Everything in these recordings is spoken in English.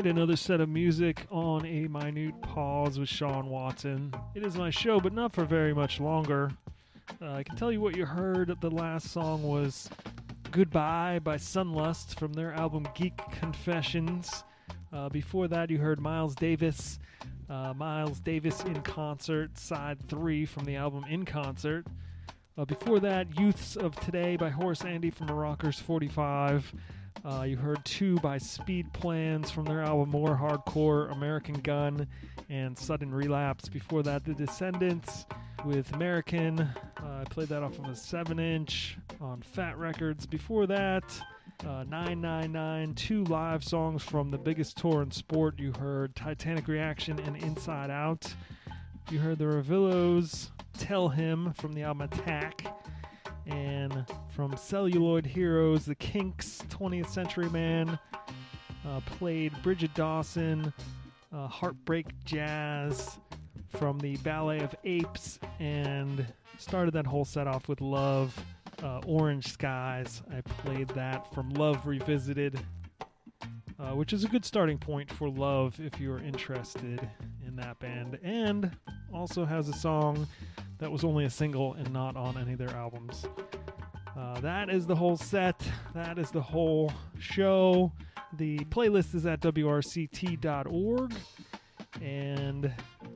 another set of music on A Minute Pause with Sean Watson. It is my show, but not for very much longer. I can tell you what you heard. The last song was Goodbye by Sunlust from their album Geek Confessions. Before that, you heard Miles Davis in Concert, Side 3 from the album In Concert. Before that, Youths of Today by Horace Andy from Rockers 45. You heard 2 by Speed Plans from their album More Hardcore, American Gun, and Sudden Relapse. Before that, The Descendants with American. I played that off of a 7-inch on Fat Records. Before that, 999, 2 live songs from the biggest tour in sport. You heard Titanic Reaction and Inside Out. You heard the Revillos, Tell Him from the album Attack. And from Celluloid Heroes, the Kinks, 20th Century Man, played Bridget Dawson, Heartbreak Jazz from the Ballet of Apes, and started that whole set off with Love, Orange Skies. I played that from Love Revisited, which is a good starting point for Love if you're interested in that band, and also has a song that was only a single and not on any of their albums. That is the whole set. That is the whole show. The playlist is at wrct.org. And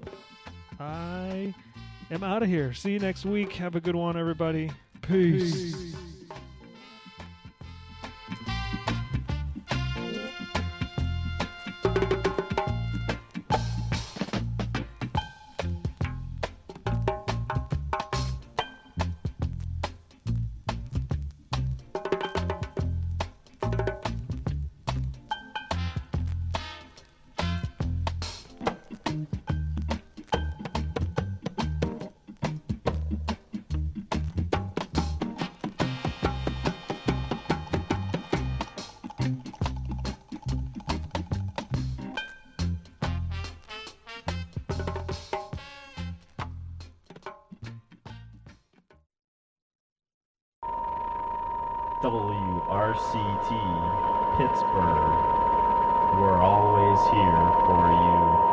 I am out of here. See you next week. Have a good one, everybody. Peace. WRCT Pittsburgh, we're always here for you.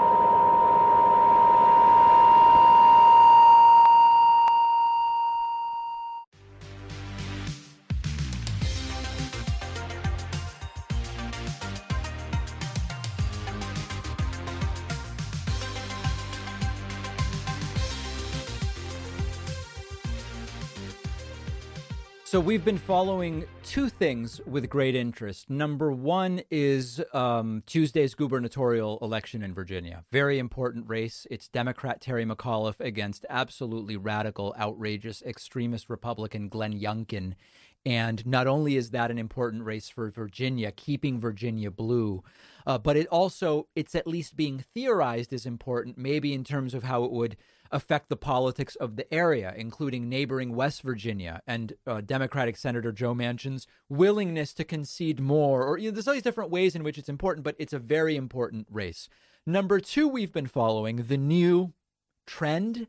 So we've been following 2 things with great interest. Number 1 is Tuesday's gubernatorial election in Virginia. Very important race. It's Democrat Terry McAuliffe against absolutely radical, outrageous, extremist Republican Glenn Youngkin. And not only is that an important race for Virginia, keeping Virginia blue, but it's at least being theorized is important, maybe in terms of how it would affect the politics of the area, including neighboring West Virginia and Democratic Senator Joe Manchin's willingness to concede more. Or there's all these different ways in which it's important, but it's a very important race. Number 2, we've been following the new trend.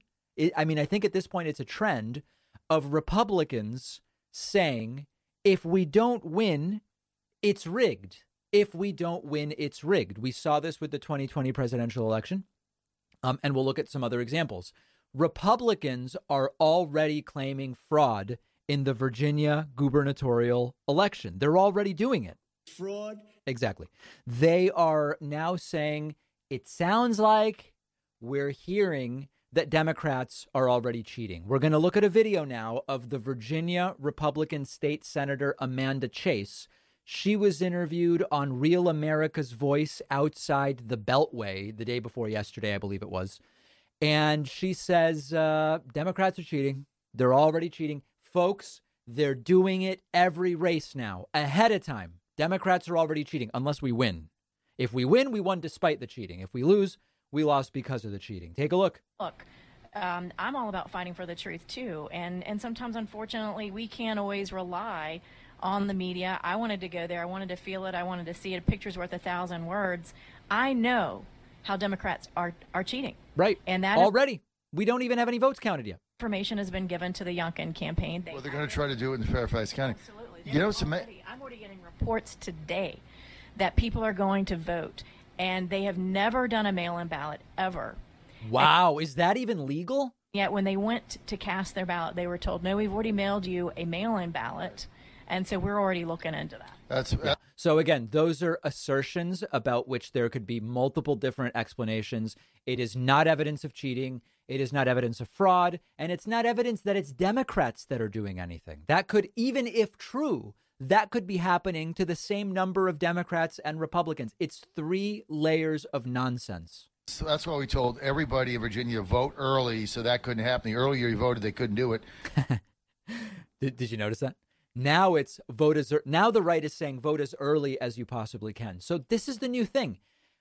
I think at this point it's a trend of Republicans saying, if we don't win, it's rigged. If we don't win, it's rigged. We saw this with the 2020 presidential election. And we'll look at some other examples. Republicans are already claiming fraud in the Virginia gubernatorial election. They're already doing it. Fraud? Exactly. They are now saying it sounds like we're hearing that Democrats are already cheating. We're going to look at a video now of the Virginia Republican State Senator Amanda Chase. She was interviewed on Real America's Voice outside the Beltway the day before yesterday, I believe it was. And she says Democrats are cheating. They're already cheating. Folks, they're doing it every race now, ahead of time. Democrats are already cheating, unless we win. If we win, we won despite the cheating. If we lose, we lost because of the cheating. Take a look. Look, I'm all about fighting for the truth, too. And sometimes, unfortunately, we can't always rely on the media. I wanted to go there. I wanted to feel it. I wanted to see it. A picture's worth 1,000 words. I know how Democrats are cheating. Right. And that already. We don't even have any votes counted yet. Information has been given to the Youngkin campaign. Well, they're going to try to do it in Fairfax County. Absolutely. You know, I'm already getting reports today that people are going to vote and they have never done a mail-in ballot ever. Wow. Is that even legal? Yet when they went to cast their ballot, they were told, no, we've already mailed you a mail-in ballot. And so we're already looking into that. So again, those are assertions about which there could be multiple different explanations. It is not evidence of cheating. It is not evidence of fraud. And it's not evidence that it's Democrats that are doing anything. That could, even if true, that could be happening to the same number of Democrats and Republicans. It's 3 layers of nonsense. So that's why we told everybody in Virginia, vote early, so that couldn't happen. The earlier you voted, they couldn't do it. Did you notice that? Now it's now the right is saying vote as early as you possibly can. So this is the new thing.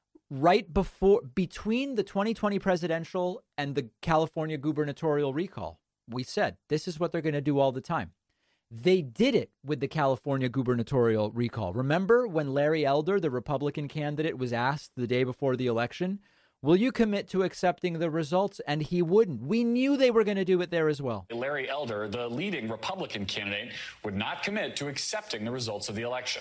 Between the 2020 presidential and the California gubernatorial recall, we said this is what they're going to do all the time. They did it with the California gubernatorial recall. Remember when Larry Elder, the Republican candidate, was asked the day before the election, will you commit to accepting the results? And he wouldn't. We knew they were going to do it there as well. Larry Elder, the leading Republican candidate, would not commit to accepting the results of the election.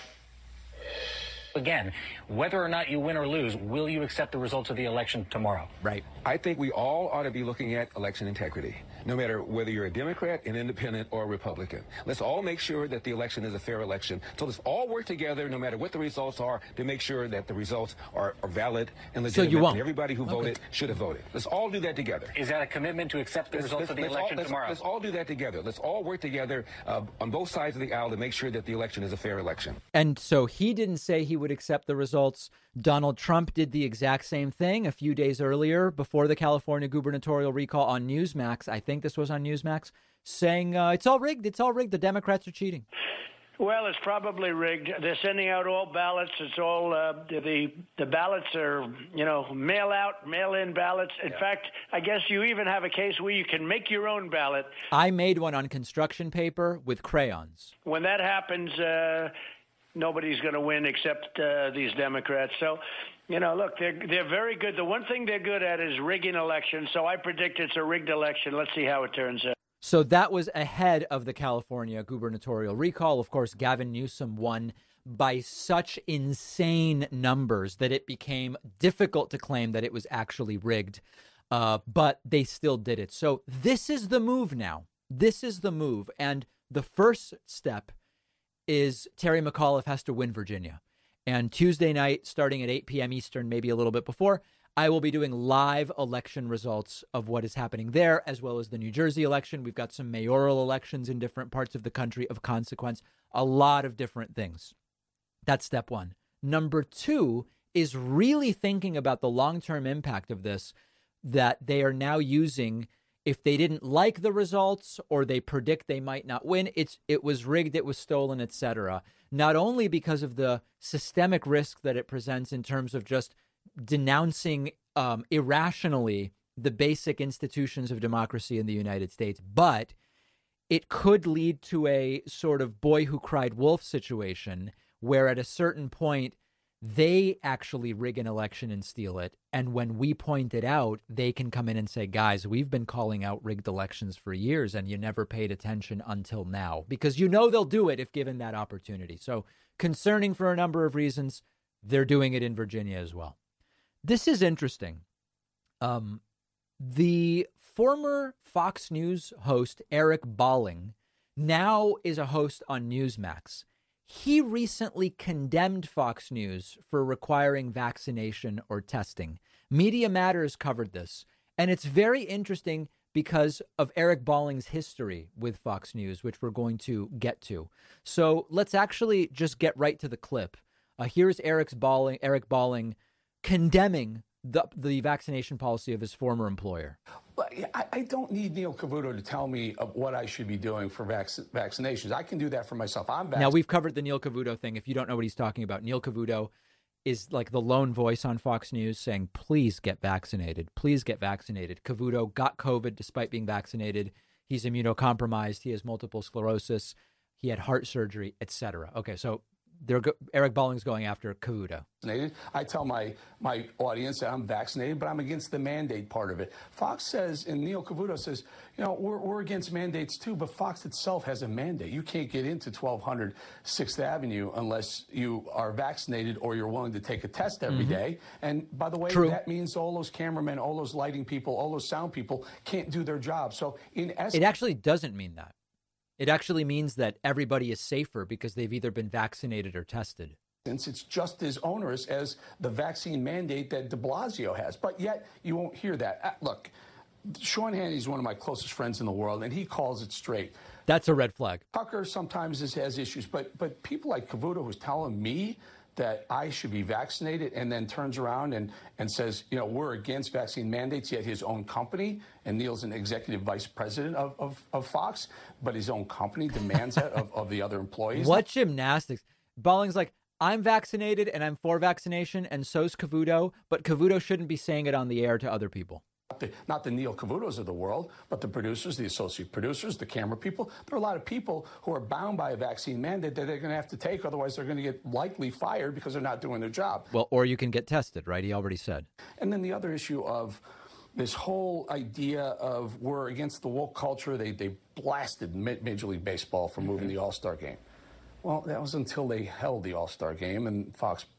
Again, whether or not you win or lose, will you accept the results of the election tomorrow? Right. I think we all ought to be looking at election integrity, no matter whether you're a Democrat, an independent, or a Republican. Let's all make sure that the election is a fair election. So let's all work together, no matter what the results are, to make sure that the results are valid and legitimate. So you won't. And everybody who voted should have voted. Let's all do that together. Is that a commitment to accept the results of the election tomorrow? Let's all do that together. Let's all work together on both sides of the aisle to make sure that the election is a fair election. And so he didn't say he would accept the results. Donald Trump did the exact same thing a few days earlier before the California gubernatorial recall on Newsmax. I think this was on Newsmax, saying it's all rigged. It's all rigged. The Democrats are cheating. Well, it's probably rigged. They're sending out all ballots. It's all the ballots are, mail out, mail in ballots. In fact, I guess you even have a case where you can make your own ballot. I made one on construction paper with crayons. When that happens, nobody's going to win except these Democrats. So, look, they're very good. The one thing they're good at is rigging elections. So I predict it's a rigged election. Let's see how it turns out. So that was ahead of the California gubernatorial recall. Of course, Gavin Newsom won by such insane numbers that it became difficult to claim that it was actually rigged. But they still did it. So this is the move now. This is the move. And the first step is Terry McAuliffe has to win Virginia. And Tuesday night, starting at 8 p.m. Eastern, maybe a little bit before, I will be doing live election results of what is happening there, as well as the New Jersey election. We've got some mayoral elections in different parts of the country of consequence, a lot of different things. That's step one. Number two is really thinking about the long-term impact of this, that they are now using. If they didn't like the results or they predict they might not win, it was rigged, it was stolen, etc. Not only because of the systemic risk that it presents in terms of just denouncing irrationally the basic institutions of democracy in the United States, but it could lead to a sort of boy who cried wolf situation where at a certain point they actually rig an election and steal it. And when we point it out, they can come in and say, guys, we've been calling out rigged elections for years and you never paid attention until now, because they'll do it if given that opportunity. So concerning for a number of reasons, they're doing it in Virginia as well. This is interesting. The former Fox News host, Eric Bolling, now is a host on Newsmax. He recently condemned Fox News for requiring vaccination or testing. Media Matters covered this, and it's very interesting because of Eric Bolling's history with Fox News, which we're going to get to. So let's actually just get right to the clip. Here's Eric Bolling condemning the vaccination policy of his former employer. I don't need Neil Cavuto to tell me what I should be doing for vaccinations. I can do that for myself. I'm vaccinated. Now, we've covered the Neil Cavuto thing. If you don't know what he's talking about, Neil Cavuto is like the lone voice on Fox News saying, please get vaccinated. Please get vaccinated. Cavuto got COVID despite being vaccinated. He's immunocompromised. He has multiple sclerosis. He had heart surgery, etc. Okay, so Eric Balling's going after Cavuto. I tell my audience that I'm vaccinated, but I'm against the mandate part of it. Fox says, and Neil Cavuto says, we're against mandates too, but Fox itself has a mandate. You can't get into 1200 6th Avenue unless you are vaccinated or you're willing to take a test every day. And by the way, that means all those cameramen, all those lighting people, all those sound people can't do their job. So in essence, it actually doesn't mean that. It actually means that everybody is safer because they've either been vaccinated or tested. It's just as onerous as the vaccine mandate that de Blasio has. But yet you won't hear that. Look, Sean Hannity is one of my closest friends in the world, and he calls it straight. That's a red flag. Tucker sometimes has issues, but people like Cavuto who's telling me that I should be vaccinated and then turns around and says, we're against vaccine mandates, yet his own company, and Neil's an executive vice president of Fox, but his own company demands that of the other employees. What gymnastics? Balling's like, I'm vaccinated and I'm for vaccination, and so's Cavuto, but Cavuto shouldn't be saying it on the air to other people. Not the Neil Cavutos of the world, but the producers, the associate producers, the camera people. There are a lot of people who are bound by a vaccine mandate that they're going to have to take. Otherwise, they're going to get likely fired because they're not doing their job. Well, or you can get tested, right? He already said. And then the other issue of this whole idea of we're against the woke culture. They blasted Major League Baseball for moving the All-Star game. Well, that was until they held the All-Star game and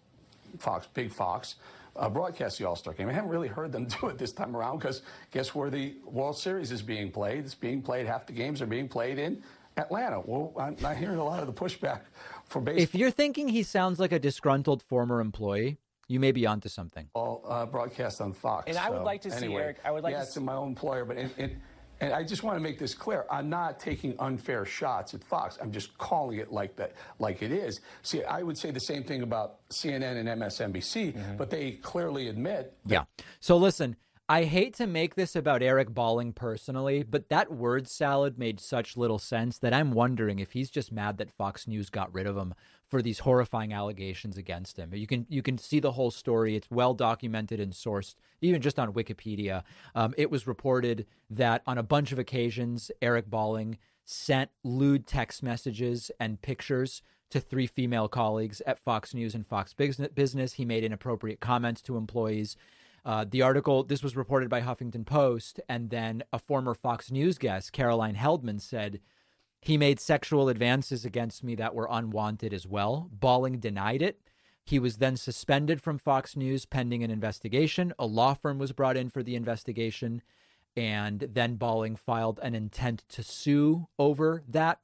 Big Fox, broadcast the All-Star game. I haven't really heard them do it this time around because guess where the World Series is being played? It's being played, half the games are being played in Atlanta. Well, I'm not hearing a lot of the pushback for baseball. If you're thinking he sounds like a disgruntled former employee, you may be onto something. Broadcast on Fox. And I would like to see, Eric, it's in my own employer, but and I just want to make this clear. I'm not taking unfair shots at Fox. I'm just calling it like that, like it is. See, I would say the same thing about CNN and MSNBC, but they clearly admit. Yeah. So listen, I hate to make this about Eric Balling personally, but that word salad made such little sense that I'm wondering if he's just mad that Fox News got rid of him for these horrifying allegations against him. You can see the whole story. It's well documented and sourced, even just on Wikipedia. It was reported that on a bunch of occasions, Eric Balling sent lewd text messages and pictures to 3 female colleagues at Fox News and Fox Business. He made inappropriate comments to employees. The article, this was reported by Huffington Post, and then a former Fox News guest, Caroline Heldman, said, he made sexual advances against me that were unwanted as well. Balling denied it. He was then suspended from Fox News pending an investigation. A law firm was brought in for the investigation, and then Balling filed an intent to sue over that.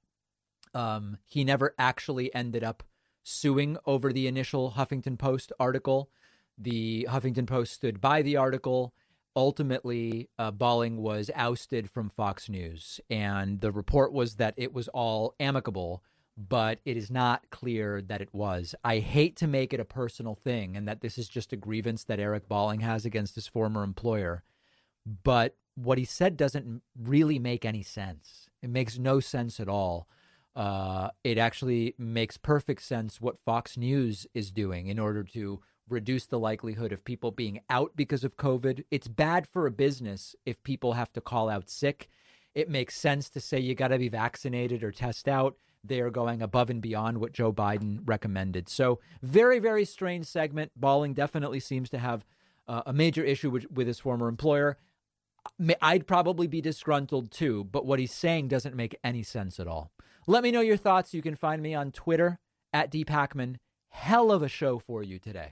He never actually ended up suing over the initial Huffington Post article. The Huffington Post stood by the article. Ultimately, Balling was ousted from Fox News, and the report was that it was all amicable, but it is not clear that it was. I hate to make it a personal thing and that this is just a grievance that Eric Balling has against his former employer, but what he said doesn't really make any sense. It makes no sense at all. It actually makes perfect sense what Fox News is doing in order to reduce the likelihood of people being out because of COVID. It's bad for a business if people have to call out sick. It makes sense to say you got to be vaccinated or test out. They are going above and beyond what Joe Biden recommended. So very, very strange segment. Balling definitely seems to have a major issue with his former employer. I'd probably be disgruntled too, but what he's saying doesn't make any sense at all. Let me know your thoughts. You can find me on Twitter at @DPacman. Hell of a show for you today.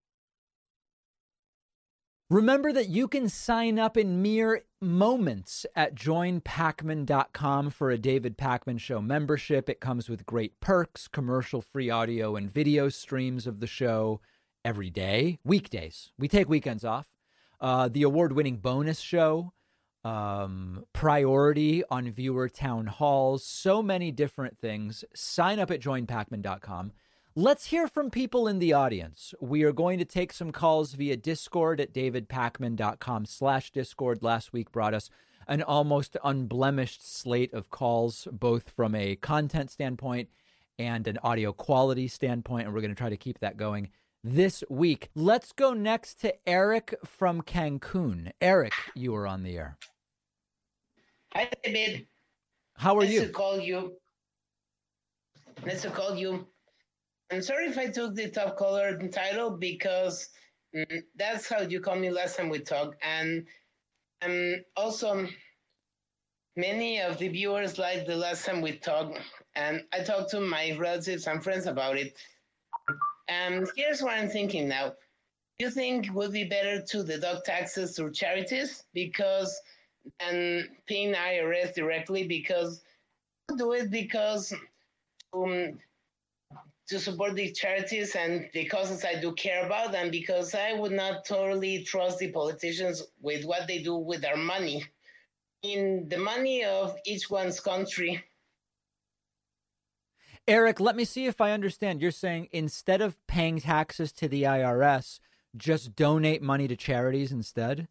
Remember that you can sign up in mere moments at joinpacman.com for a David Pakman Show membership. It comes with great perks, commercial-free audio and video streams of the show every day, weekdays. We take weekends off. The award-winning bonus show, priority on viewer town halls, so many different things. Sign up at joinpacman.com. Let's hear from people in the audience. We are going to take some calls via Discord at davidpakman.com/Discord. Last week brought us an almost unblemished slate of calls, both from a content standpoint and an audio quality standpoint, and we're going to try to keep that going this week. Let's go next to Eric from Cancun. Eric, you are on the air. Hi, David. How are you? Nice to call you. I'm sorry if I took the top color title because that's how you called me last time we talked. And also, many of the viewers liked the last time we talked, and I talked to my relatives and friends about it. And here's what I'm thinking now. Do you think it would be better to deduct taxes through charities than paying IRS directly? Because I do it because to support the charities and the causes I do care about, and because I would not totally trust the politicians with what they do with our money. In the money of each one's country. Eric, let me see if I understand. You're saying instead of paying taxes to the IRS, just donate money to charities instead?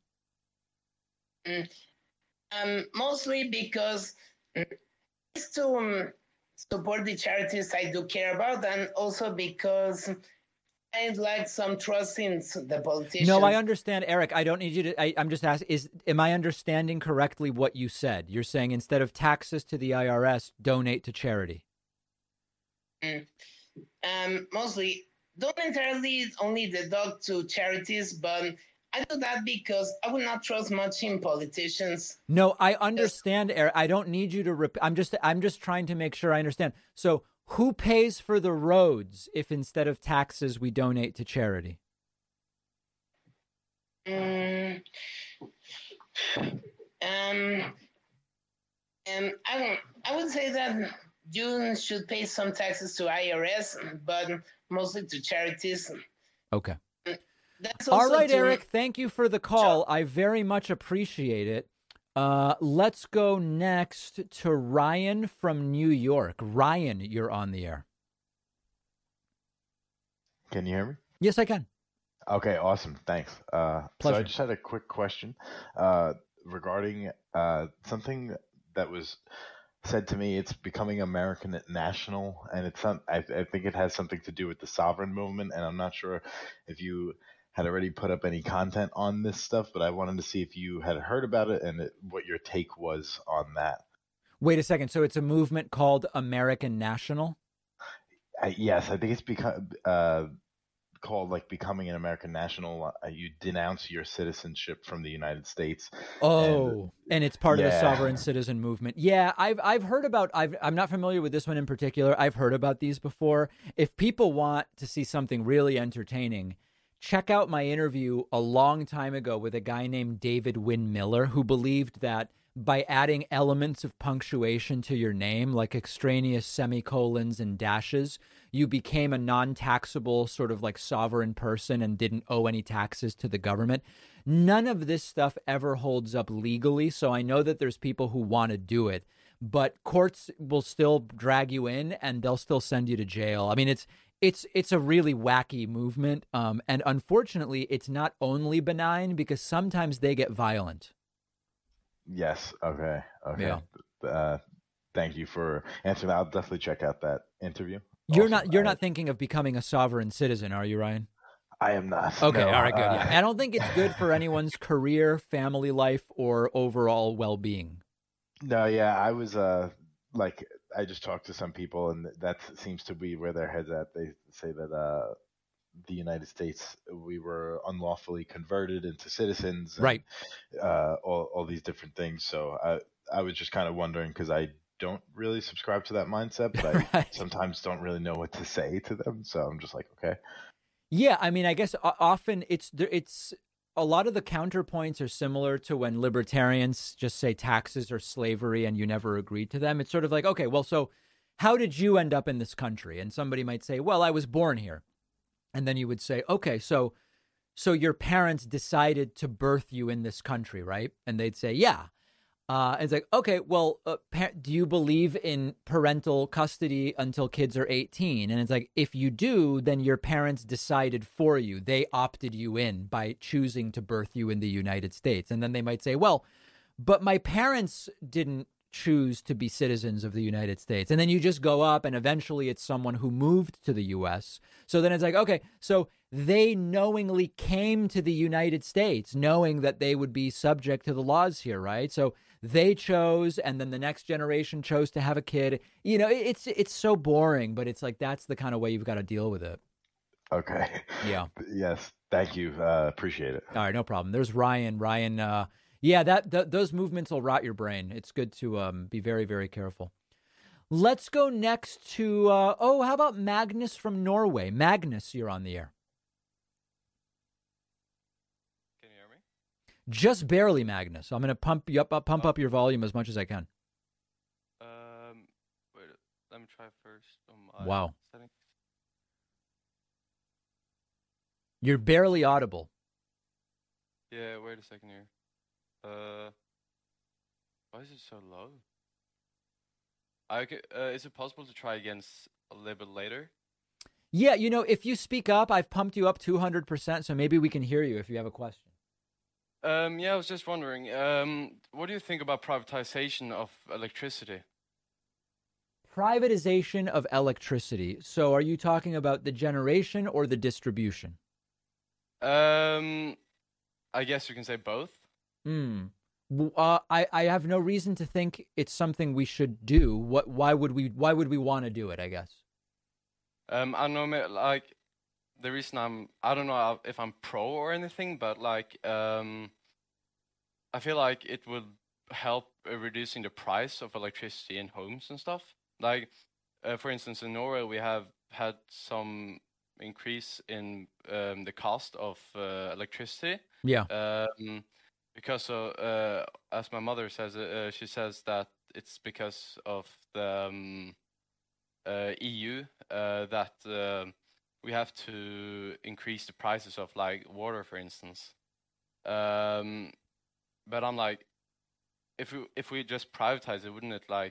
Mostly because it's to support the charities I do care about, and also because I'd like some trust in the politicians. No, I understand, Eric. I don't need you to. I'm just asking. Am I understanding correctly what you said? You're saying instead of taxes to the IRS, donate to charity. Mostly, don't entirely only deduct to charities, but I do that because I would not trust much in politicians. No, I understand, Eric. I don't need you to. I'm just trying to make sure I understand. So, who pays for the roads if instead of taxes we donate to charity? I would say that you should pay some taxes to IRS, but mostly to charities. Okay. That's all right, Eric. Thank you for the call. I very much appreciate it. Let's go next to Ryan from New York. Ryan, you're on the air. Can you hear me? Yes, I can. Okay, awesome. Thanks. So Pleasure. I just had a quick question regarding something that was said to me. It's becoming American national, and I think it has something to do with the sovereign movement, and I'm not sure if you had already put up any content on this stuff, but I wanted to see if you had heard about it and what your take was on that. Wait a second. So it's a movement called American National? Yes, I think it's called like becoming an American national. You denounce your citizenship from the United States. Oh, and it's part of the sovereign citizen movement. Yeah, I've heard about. I'm not familiar with this one in particular. I've heard about these before. If people want to see something really entertaining, check out my interview a long time ago with a guy named David Wynn Miller, who believed that by adding elements of punctuation to your name, like extraneous semicolons and dashes, you became a non-taxable sort of like sovereign person and didn't owe any taxes to the government. None of this stuff ever holds up legally, so I know that there's people who want to do it, but courts will still drag you in and they'll still send you to jail. I mean, it's a really wacky movement, and unfortunately, it's not only benign because sometimes they get violent. Yes. Okay. Yeah. Thank you for answering that. I'll definitely check out that interview. You're not thinking of becoming a sovereign citizen, are you, Ryan? I am not. Okay. No, all right. Good. Yeah. I don't think it's good for anyone's career, family life, or overall well-being. No. Yeah. I was I just talked to some people, and that seems to be where their heads at. They say that the United States, we were unlawfully converted into citizens, and, right? All these different things. So I was just kind of wondering, because I don't really subscribe to that mindset, but I sometimes don't really know what to say to them. So I'm just like, okay. Yeah, I mean, I guess often it's a lot of the counterpoints are similar to when libertarians just say taxes are slavery and you never agreed to them. It's sort of like, okay, well, so how did you end up in this country? And somebody might say, well, I was born here. And then you would say, okay, so your parents decided to birth you in this country, right? And they'd say, yeah. And it's like, okay, well, do you believe in parental custody until kids are 18? And it's like, if you do, then your parents decided for you. They opted you in by choosing to birth you in the United States. And then they might say, well, but my parents didn't choose to be citizens of the United States. And then you just go up and eventually it's someone who moved to the U.S. So then it's like, okay, so they knowingly came to the United States knowing that they would be subject to the laws here, right? So they chose, and then the next generation chose to have a kid. You know, it's so boring, but it's like that's the kind of way you've got to deal with it. Okay. Yeah. Yes. Thank you. Appreciate it. All right, no problem. There's Ryan. Ryan, those movements will rot your brain. It's good to be very, very careful. Let's go next to, how about Magnus from Norway? Magnus, you're on the air. Can you hear me? Just barely, Magnus. I'm going to pump up your volume as much as I can. Wait, let me try first on my Wow. settings. You're barely audible. Yeah, wait a second here. Why is it so low? Is it possible to try again a little bit later? Yeah, you know, if you speak up, I've pumped you up 200%, so maybe we can hear you if you have a question. Yeah, I was just wondering, what do you think about privatization of electricity? Privatization of electricity. So are you talking about the generation or the distribution? I guess you can say both. I have no reason to think it's something we should do. Why would we want to do it, I guess? I don't know, like, the reason I don't know if I'm pro or anything, but like, I feel like it would help reducing the price of electricity in homes and stuff. Like, for instance, in Norway, we have had some increase in the cost of electricity. Yeah. Because as my mother says, she says that it's because of the EU that we have to increase the prices of like water, for instance. But I'm like, if we just privatize it, wouldn't it like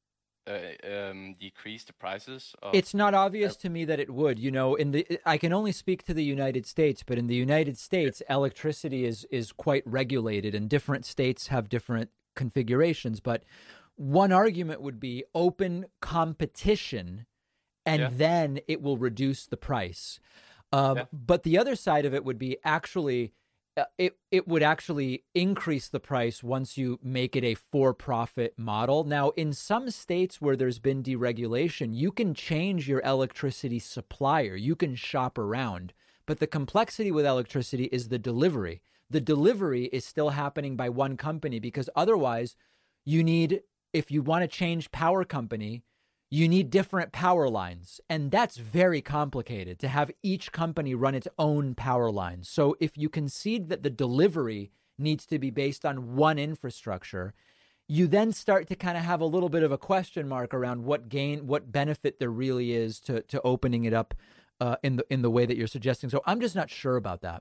decrease the prices of... It's not obvious to me that it would. You know, I can only speak to the United States, but in the United States, electricity is quite regulated, and different states have different configurations. But one argument would be open competition, and then it will reduce the price. But the other side of it would be actually... It would actually increase the price once you make it a for-profit model. Now, in some states where there's been deregulation, you can change your electricity supplier. You can shop around. But the complexity with electricity is the delivery. The delivery is still happening by one company because otherwise you need, if you want to change power company, you need different power lines. And that's very complicated to have each company run its own power lines. So if you concede that the delivery needs to be based on one infrastructure, you then start to kind of have a little bit of a question mark around what benefit there really is to opening it up in the way that you're suggesting. So I'm just not sure about that.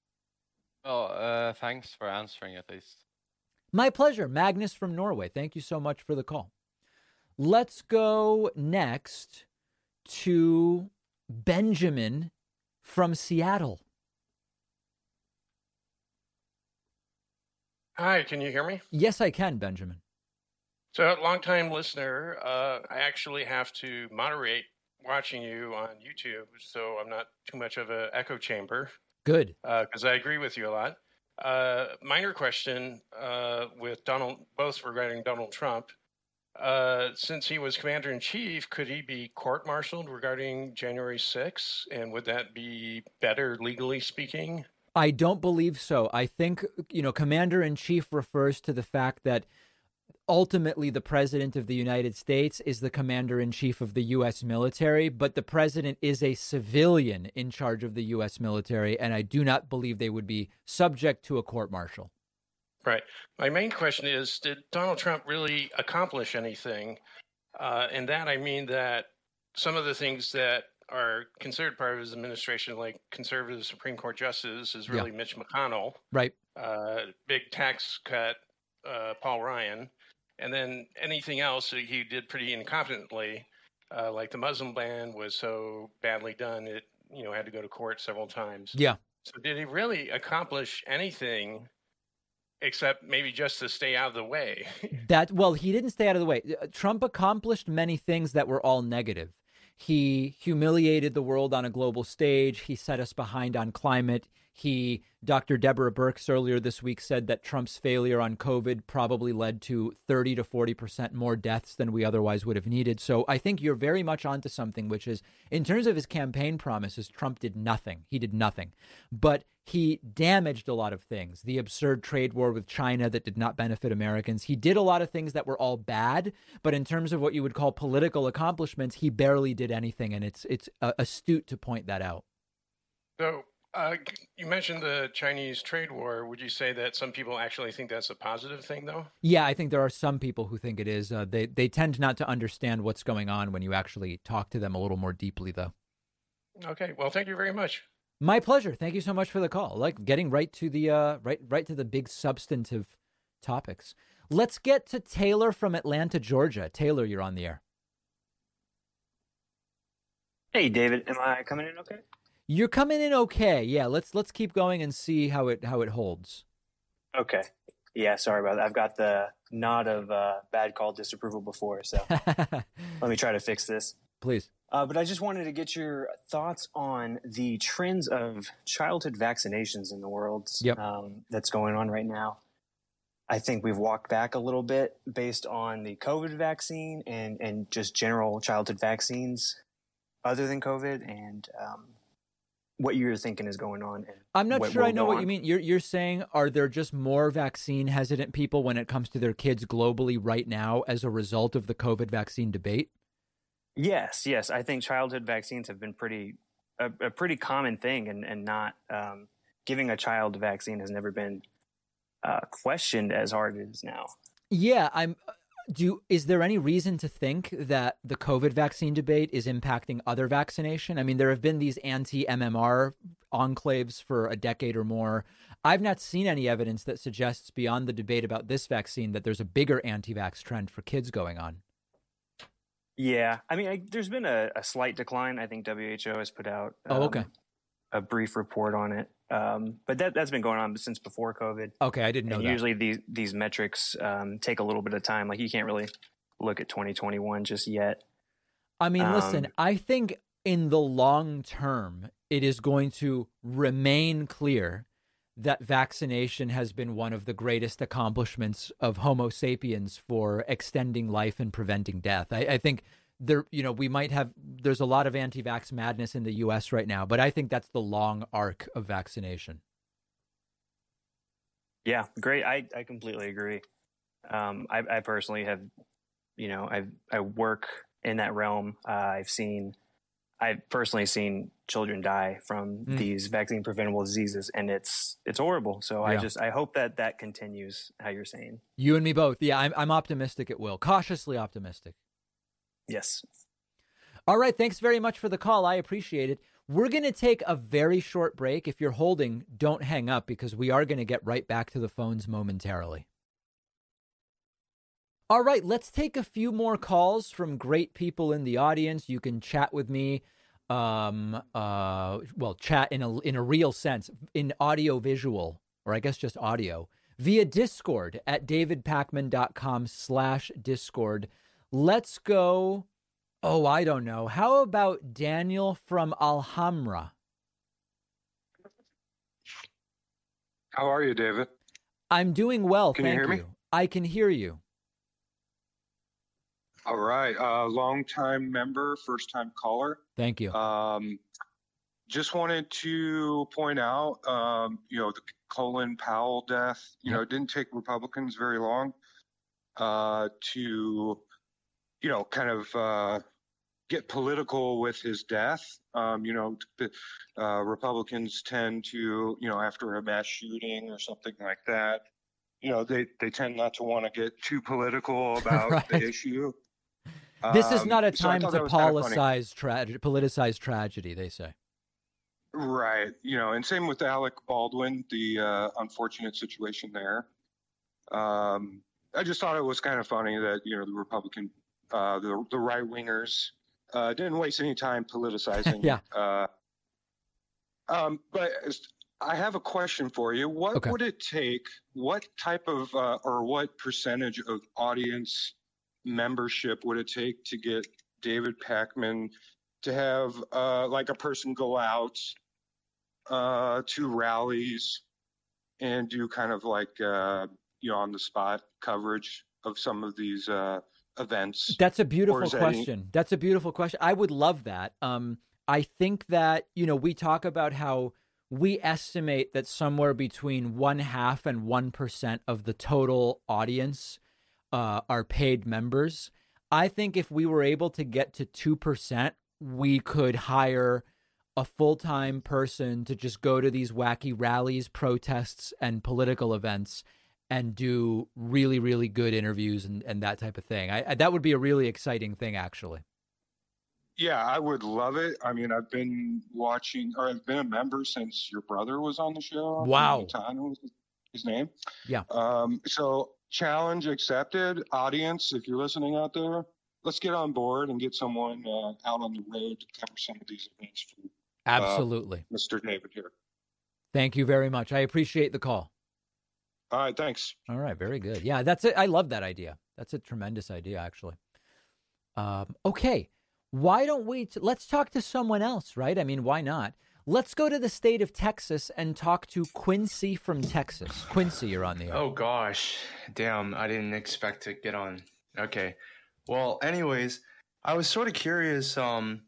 Well, thanks for answering at least. My pleasure. Magnus from Norway. Thank you so much for the call. Let's go next to Benjamin from Seattle. Hi, can you hear me? Yes, I can, Benjamin. So, long-time listener, I actually have to moderate watching you on YouTube, so I'm not too much of an echo chamber. Good. Because I agree with you a lot. Minor question with both regarding Donald Trump. Since he was commander-in-chief, could he be court-martialed regarding January 6th? And would that be better, legally speaking? I don't believe so. I think, commander-in-chief refers to the fact that ultimately the president of the United States is the commander-in-chief of the U.S. military, but the president is a civilian in charge of the U.S. military, and I do not believe they would be subject to a court-martial. Right. My main question is, did Donald Trump really accomplish anything? And that I mean that some of the things that are considered part of his administration, like conservative Supreme Court justice, is really Mitch McConnell. Right. Big tax cut, Paul Ryan. And then anything else that he did pretty incompetently, like the Muslim ban was so badly done, it had to go to court several times. Yeah. So did he really accomplish anything except maybe just to stay out of the way? He didn't stay out of the way. Trump accomplished many things that were all negative. He humiliated the world on a global stage. He set us behind on climate. Dr. Deborah Birx earlier this week said that Trump's failure on COVID probably led to 30 to 40% more deaths than we otherwise would have needed. So I think you're very much onto something, which is in terms of his campaign promises, Trump did nothing. He did nothing. But he damaged a lot of things. The absurd trade war with China that did not benefit Americans. He did a lot of things that were all bad. But in terms of what you would call political accomplishments, he barely did anything. And it's astute to point that out. So you mentioned the Chinese trade war. Would you say that some people actually think that's a positive thing, though? Yeah, I think there are some people who think it is. They tend not to understand what's going on when you actually talk to them a little more deeply, though. Okay. Well, thank you very much. My pleasure. Thank you so much for the call. Like getting right to the right to the big substantive topics. Let's get to Taylor from Atlanta, Georgia. Taylor, you're on the air. Hey, David. Am I coming in okay? You're coming in okay. Yeah, let's keep going and see how it holds. Okay. Yeah, sorry about that. I've got the nod of bad call disapproval before, so let me try to fix this. Please. But I just wanted to get your thoughts on the trends of childhood vaccinations in the world that's going on right now. I think we've walked back a little bit based on the COVID vaccine and just general childhood vaccines other than COVID and what you're thinking is going on. And I'm not sure I know what you mean. You're saying, are there just more vaccine hesitant people when it comes to their kids globally right now as a result of the COVID vaccine debate? Yes. I think childhood vaccines have been a pretty common thing, and not giving a child a vaccine has never been questioned as hard as it is now. Yeah, is there any reason to think that the COVID vaccine debate is impacting other vaccination? I mean, there have been these anti-MMR enclaves for a decade or more. I've not seen any evidence that suggests beyond the debate about this vaccine that there's a bigger anti-vax trend for kids going on. Yeah, I mean, there's been a slight decline. I think WHO has put out a brief report on it. But that's been going on since before COVID. Okay, I didn't know that. Usually these metrics take a little bit of time. Like you can't really look at 2021 just yet. I mean, listen, I think in the long term, it is going to remain clear that vaccination has been one of the greatest accomplishments of Homo sapiens for extending life and preventing death. I think there's a lot of anti-vax madness in the U.S. right now, but I think that's the long arc of vaccination. Yeah, great. I completely agree. I personally have, I work in that realm. I've personally seen children die from these vaccine preventable diseases, and it's horrible. So I hope that continues, how you're saying. You and me both. Yeah, I'm optimistic it will. Cautiously optimistic. Yes. All right. Thanks very much for the call. I appreciate it. We're going to take a very short break. If you're holding, don't hang up because we are going to get right back to the phones momentarily. All right. Let's take a few more calls from great people in the audience. You can chat with me. Chat in a real sense, in audio visual, or I guess just audio, via Discord at davidpakman.com/Discord. Let's go. Oh, I don't know. How about Daniel from Alhambra? How are you, David? I'm doing well. Can you hear me? I can hear you. All right. Long-time member, first-time caller. Thank you. Just wanted to point out, the Colin Powell death, it didn't take Republicans very long to get political with his death. Republicans tend to, after a mass shooting or something like that, they tend not to want to get too political about the issue. This is not a time to politicize tragedy, they say. Right. And same with Alec Baldwin, the unfortunate situation there. I just thought it was kind of funny that, the Republican, the right-wingers didn't waste any time politicizing. Yeah. But I have a question for you. What would it take, what type of, or what percentage of audience membership would it take to get David Pakman to have like a person go out to rallies and do kind of like on the spot coverage of some of these events? That's a beautiful question. That's a beautiful question. I would love that. I think that, we talk about how we estimate that somewhere between 0.5% and 1% of the total audience are paid members. I think if we were able to get to 2%, we could hire a full-time person to just go to these wacky rallies, protests, and political events and do really, really good interviews and that type of thing. That would be a really exciting thing, actually. Yeah, I would love it. I mean, I've been watching, or I've been a member since your brother was on the show. Wow. Tano was his name. Yeah. So challenge accepted. Audience, if you're listening out there, let's get on board and get someone out on the road to cover some of these events for Absolutely. Mr. David here. Thank you very much. I appreciate the call. All right, thanks. All right, very good. Yeah, that's it. I love that idea. That's a tremendous idea, actually. Okay, why don't let's talk to someone else, right? I mean, why not? Let's go to the state of Texas and talk to Quincy from Texas. Quincy, you're on the air. Oh, gosh. Damn, I didn't expect to get on. Okay. Well, anyways, I was sort of curious.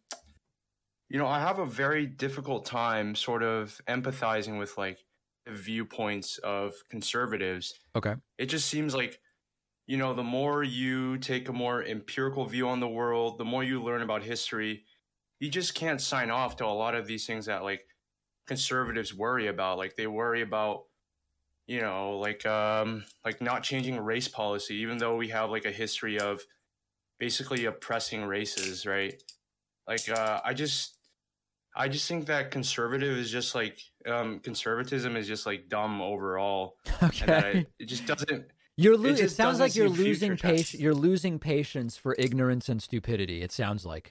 I have a very difficult time sort of empathizing with, like, the viewpoints of conservatives. Okay. It just seems like, the more you take a more empirical view on the world, the more you learn about history, you just can't sign off to a lot of these things that, like, conservatives worry about. Like, they worry about, like not changing race policy, even though we have, like, a history of basically oppressing races, right? Like, I just think that conservatism is just like dumb overall. Okay. And that it just doesn't. It sounds like you're losing patience. You're losing patience for ignorance and stupidity. It sounds like.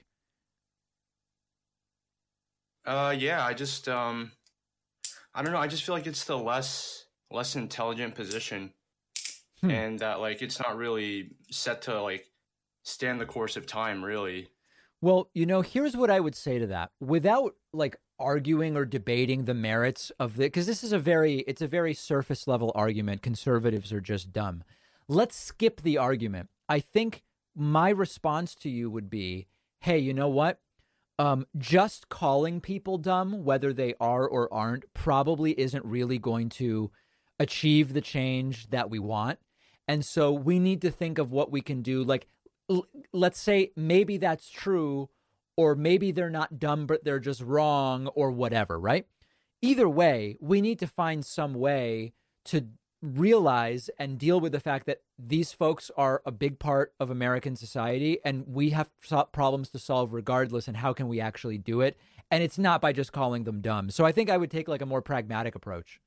Yeah. I just I don't know. I just feel like it's the less intelligent position, and that like it's not really set to like stand the course of time, really. Well, here's what I would say to that without like arguing or debating the merits of because this is it's a very surface level argument. Conservatives are just dumb. Let's skip the argument. I think my response to you would be, hey, you know what? Just calling people dumb, whether they are or aren't, probably isn't really going to achieve the change that we want. And so we need to think of what we can do. Like, let's say maybe that's true, or maybe they're not dumb, but they're just wrong or whatever, right? Either way, we need to find some way to realize and deal with the fact that these folks are a big part of American society and we have problems to solve regardless. And how can we actually do it? And it's not by just calling them dumb. So I think I would take like a more pragmatic approach.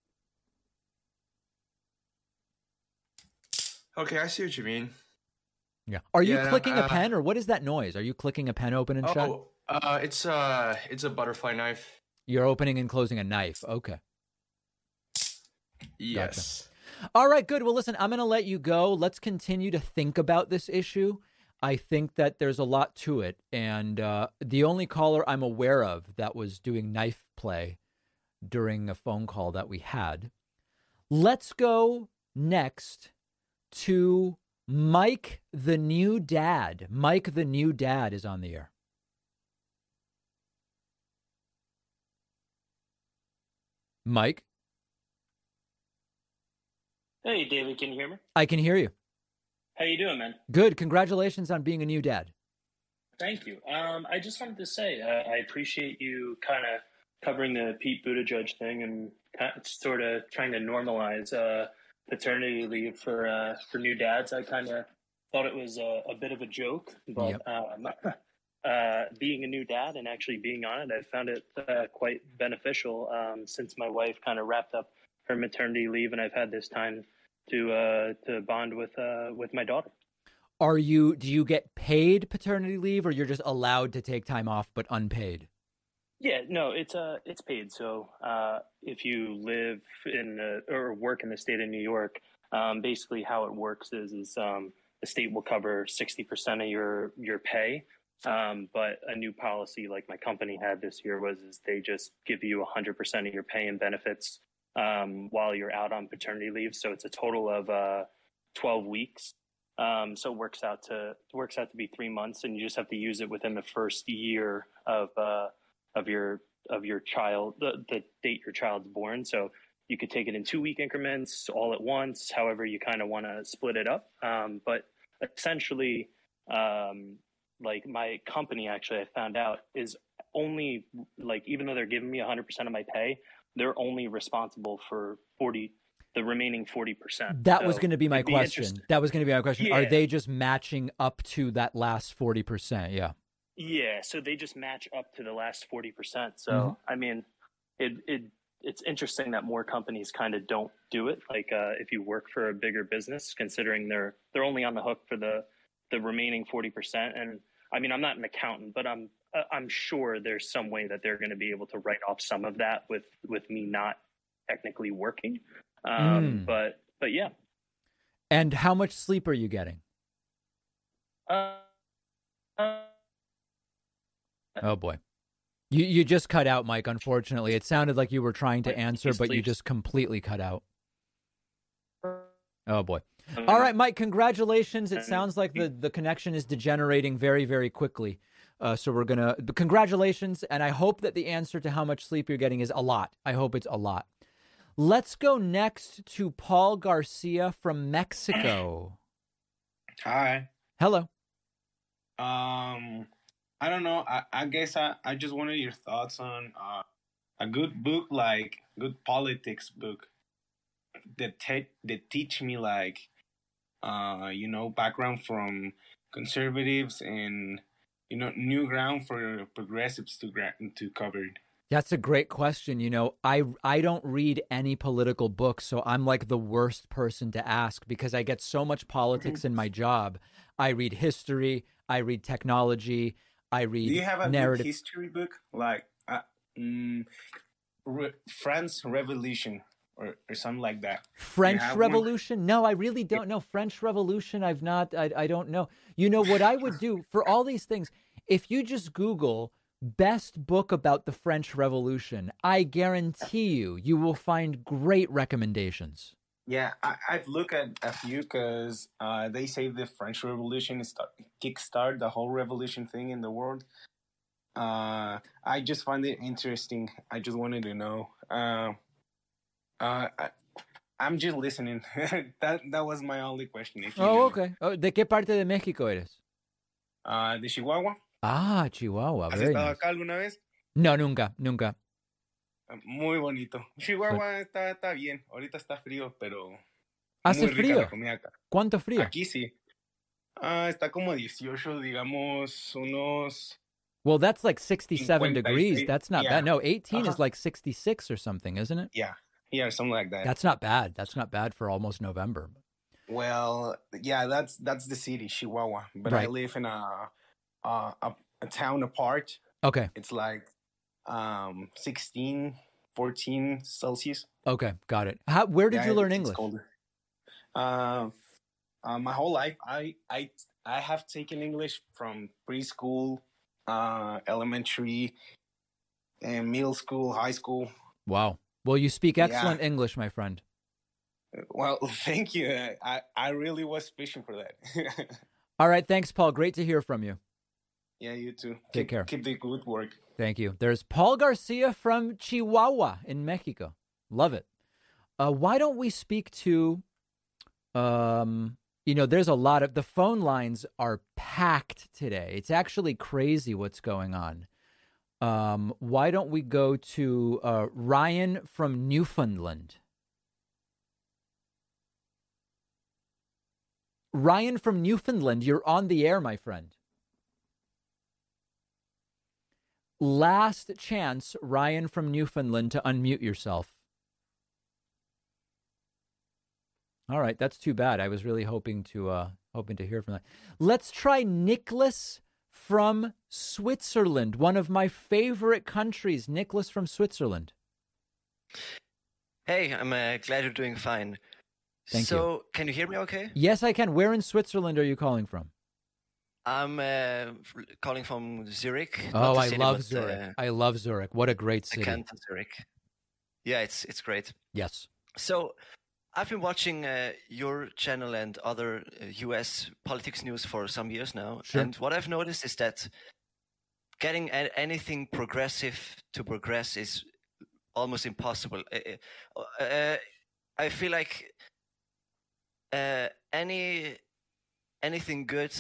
Okay, I see what you mean. Yeah. Are you clicking a pen, or what is that noise? Are you clicking a pen open and shut? It's a butterfly knife. You're opening and closing a knife. Okay. Yes. Gotcha. All right, good. Well, listen, I'm going to let you go. Let's continue to think about this issue. I think that there's a lot to it. And the only caller I'm aware of that was doing knife play during a phone call that we had. Let's go next to Mike, the new dad. Mike, the new dad, is on the air. Mike? Hey, David, can you hear me? I can hear you. How you doing, man? Good. Congratulations on being a new dad. Thank you. I just wanted to say I appreciate you kind of covering the Pete Buttigieg thing and sort of trying to normalize paternity leave for new dads. I kind of thought it was a bit of a joke, but being a new dad and actually being on it, I found it quite beneficial since my wife kind of wrapped up her maternity leave, and I've had this time to bond with my daughter. Do you get paid paternity leave, or you're just allowed to take time off but unpaid? Yeah, no, it's paid. So if you live or work in the state of New York, basically how it works is the state will cover 60% of your pay. But a new policy like my company had this year is they just give you 100% of your pay and benefits while you're out on paternity leave. So it's a total of 12 weeks. So it works out to be 3 months, and you just have to use it within the first year of your child, the date your child's born. So you could take it in 2-week increments all at once, however you kind of want to split it up. But essentially, like my company, actually, I found out is only like, even though they're giving me 100% of my pay, they're only responsible for the remaining 40%. That was going to be my question. Yeah. Are they just matching up to that last 40%? Yeah. Yeah. So they just match up to the last 40%. So, I mean, it's interesting that more companies kind of don't do it. Like, if you work for a bigger business, considering they're only on the hook for the remaining 40%. And I mean, I'm not an accountant, but I'm sure there's some way that they're going to be able to write off some of that with me not technically working. But yeah. And how much sleep are you getting? Oh boy. You just cut out, Mike, unfortunately. It sounded like you were trying to answer, but you just completely cut out. Oh boy. All right, Mike, congratulations. It sounds like the connection is degenerating very, very quickly. So we're going to... Congratulations, and I hope that the answer to how much sleep you're getting is a lot. I hope it's a lot. Let's go next to Paul Garcia from Mexico. Hi. Hello. I don't know. I guess I just wanted your thoughts on a good book, like good politics book that teach me like, background from conservatives and, new ground for progressives to cover. That's a great question. I don't read any political books, so I'm like the worst person to ask because I get so much politics in my job. I read history, I read technology, I read narrative. Do you have a good history book like France Revolution or something like that? French Revolution? One? No, I really don't know. French Revolution, I don't know. You know what I would do for all these things? If you just Google best book about the French Revolution, I guarantee you will find great recommendations. Yeah, I've looked at a few because they say the French Revolution kickstart the whole revolution thing in the world. I just find it interesting. I just wanted to know. I'm just listening. That was my only question. Okay. ¿De qué parte de México eres? De Chihuahua. Ah, Chihuahua. ¿Has estado acá alguna vez? No, nunca. Muy bonito. Chihuahua está bien. Ahorita está frío, pero ¿Hace muy rica frío? la comida acá. ¿Cuánto frío? Aquí sí. Está como 18, digamos, unos... Well, that's like 67 degrees. 56. That's not bad. No, 18 is like 66 or something, isn't it? Yeah, something like that. That's not bad. That's not bad for almost November. Well, yeah, that's the city, Chihuahua. But Right. I live in a town apart. Okay. It's like 16, 14 Celsius. Okay, got it. Where did you learn it's English? colder. My whole life, I have taken English from preschool, elementary, and middle school, high school. Wow. Well, you speak excellent English, my friend. Well, thank you. I really was fishing for that. All right, thanks, Paul. Great to hear from you. Yeah, you too. Take care. Keep the good work. Thank you. There's Paul Garcia from Chihuahua in Mexico. Love it. Why don't we speak to, there's a lot of, the phone lines are packed today. It's actually crazy what's going on. Why don't we go to Ryan from Newfoundland? Ryan from Newfoundland, you're on the air, my friend. Last chance, Ryan from Newfoundland, to unmute yourself. All right, that's too bad. I was really hoping to hear from that. Let's try Nicholas from Switzerland, one of my favorite countries. Nicholas from Switzerland. Hey, I'm glad you're doing fine. Thank you. So, can you hear me okay? Yes, I can. Where in Switzerland are you calling from? I'm calling from Zurich. Oh, I love Zurich. I love Zurich. What a great city. The canton Zurich. Yeah, it's great. Yes. So I've been watching your channel and other U.S. politics news for some years now. Sure. And what I've noticed is that getting anything progressive to progress is almost impossible. I feel like anything good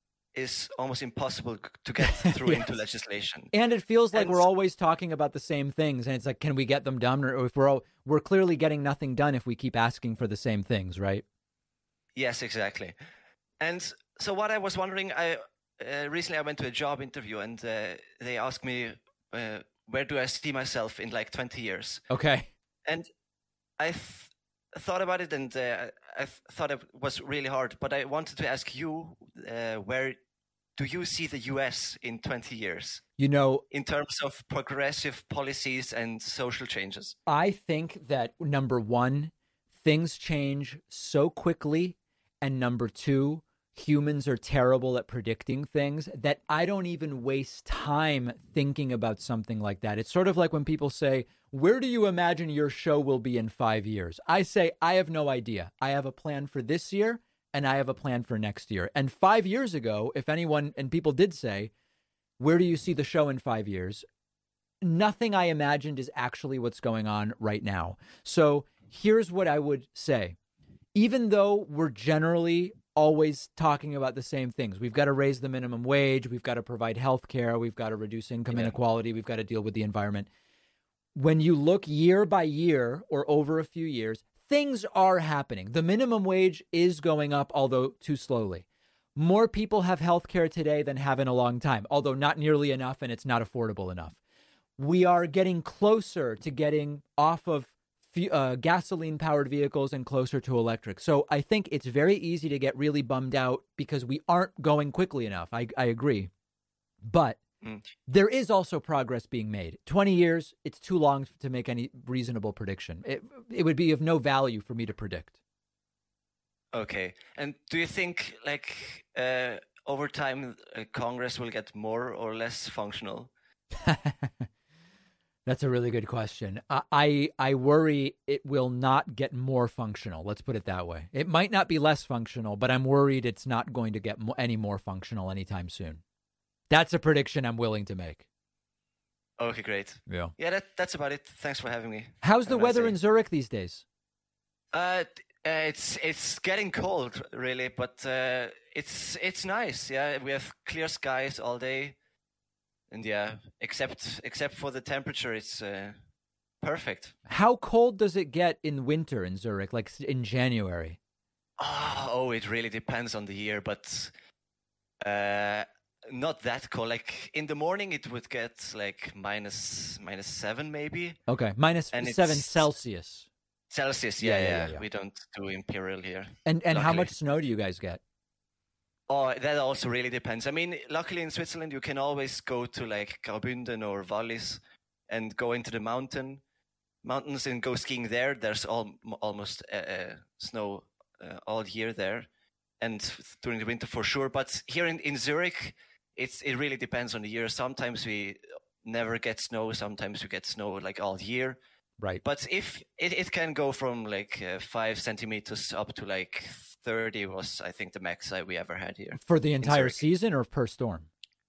is almost impossible to get through Yes. into legislation. And it feels like we're always talking about the same things, and it's like, can we get them done? Or if we're clearly getting nothing done if we keep asking for the same things, right? Yes, exactly. And so what I was wondering, recently I went to a job interview, and they asked me, where do I see myself in like 20 years? Okay. And I thought about it, and I thought it was really hard, but I wanted to ask you, where do you see the US in 20 years? In terms of progressive policies and social changes? I think that, number one, things change so quickly, and number two, humans are terrible at predicting things, that I don't even waste time thinking about something like that. It's sort of like when people say, where do you imagine your show will be in 5 years? I say, I have no idea. I have a plan for this year, and I have a plan for next year. And 5 years ago, if anyone, and people did say, where do you see the show in 5 years? Nothing I imagined is actually what's going on right now. So here's what I would say. Even though we're generally always talking about the same things, we've got to raise the minimum wage, we've got to provide health care, we've got to reduce income inequality, we've got to deal with the environment. When you look year by year or over a few years, things are happening. The minimum wage is going up, although too slowly. More people have health care today than have in a long time, although not nearly enough, and it's not affordable enough. We are getting closer to getting off of gasoline-powered vehicles and closer to electric. So I think it's very easy to get really bummed out because we aren't going quickly enough. I agree. But there is also progress being made. 20 years, it's too long to make any reasonable prediction. It would be of no value for me to predict. Okay. And do you think, like, over time, Congress will get more or less functional? That's a really good question. I worry it will not get more functional. Let's put it that way. It might not be less functional, but I'm worried it's not going to get any more functional anytime soon. That's a prediction I'm willing to make. Okay, great. Yeah. Yeah, that's about it. Thanks for having me. How's the weather in Zurich these days? It's getting cold, really, but it's nice. Yeah, we have clear skies all day. And yeah, except for the temperature, it's perfect. How cold does it get in winter in Zurich, like in January? Oh, it really depends on the year, but not that cold. Like in the morning, it would get like minus 7 maybe. Okay, minus 7 Celsius. Celsius, yeah. We don't do imperial here. And how much snow do you guys get? Oh, that also really depends. I mean, luckily in Switzerland, you can always go to like Graubünden or Wallis and go into the mountains and go skiing there. There's almost snow all year there, and during the winter for sure. But here in Zurich, it really depends on the year. Sometimes we never get snow. Sometimes we get snow like all year. Right. But if it can go from like 5 centimeters up to like 30 was, I think, the max we ever had here. For the entire season or per storm?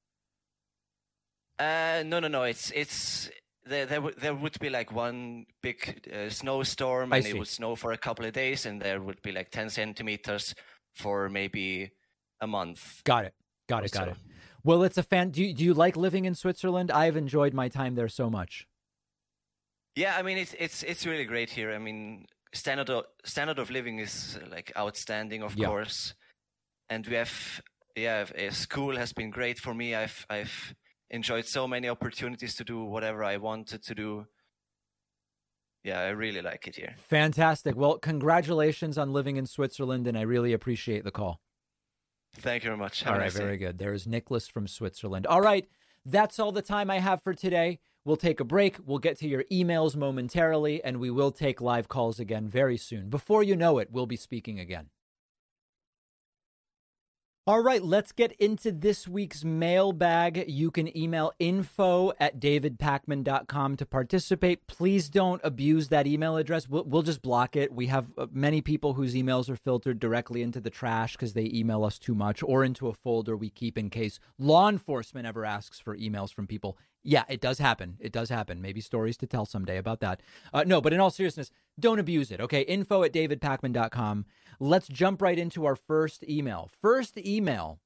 No. It's there would be like one big snowstorm, and it would snow for a couple of days, and there would be like 10 centimeters for maybe a month. Got it. Well, it's a do you like living in Switzerland? I've enjoyed my time there so much. Yeah, I mean it's really great here. I mean, standard of living is like outstanding, of course, and we have school has been great for me. I've enjoyed so many opportunities to do whatever I wanted to do. Yeah, I really like it here. Fantastic. Well, congratulations on living in Switzerland, and I really appreciate the call. Thank you very much. All right, very good. There's Nicholas from Switzerland. All right, that's all the time I have for today. We'll take a break. We'll get to your emails momentarily, and we will take live calls again very soon. Before you know it, we'll be speaking again. All right, let's get into this week's mailbag. You can email info@davidpakman.com to participate. Please don't abuse that email address. We'll just block it. We have many people whose emails are filtered directly into the trash because they email us too much, or into a folder we keep in case law enforcement ever asks for emails from people. Yeah, it does happen. It does happen. Maybe stories to tell someday about that. No, but in all seriousness, don't abuse it. Okay, info@davidpakman.com. Let's jump right into our first email. First email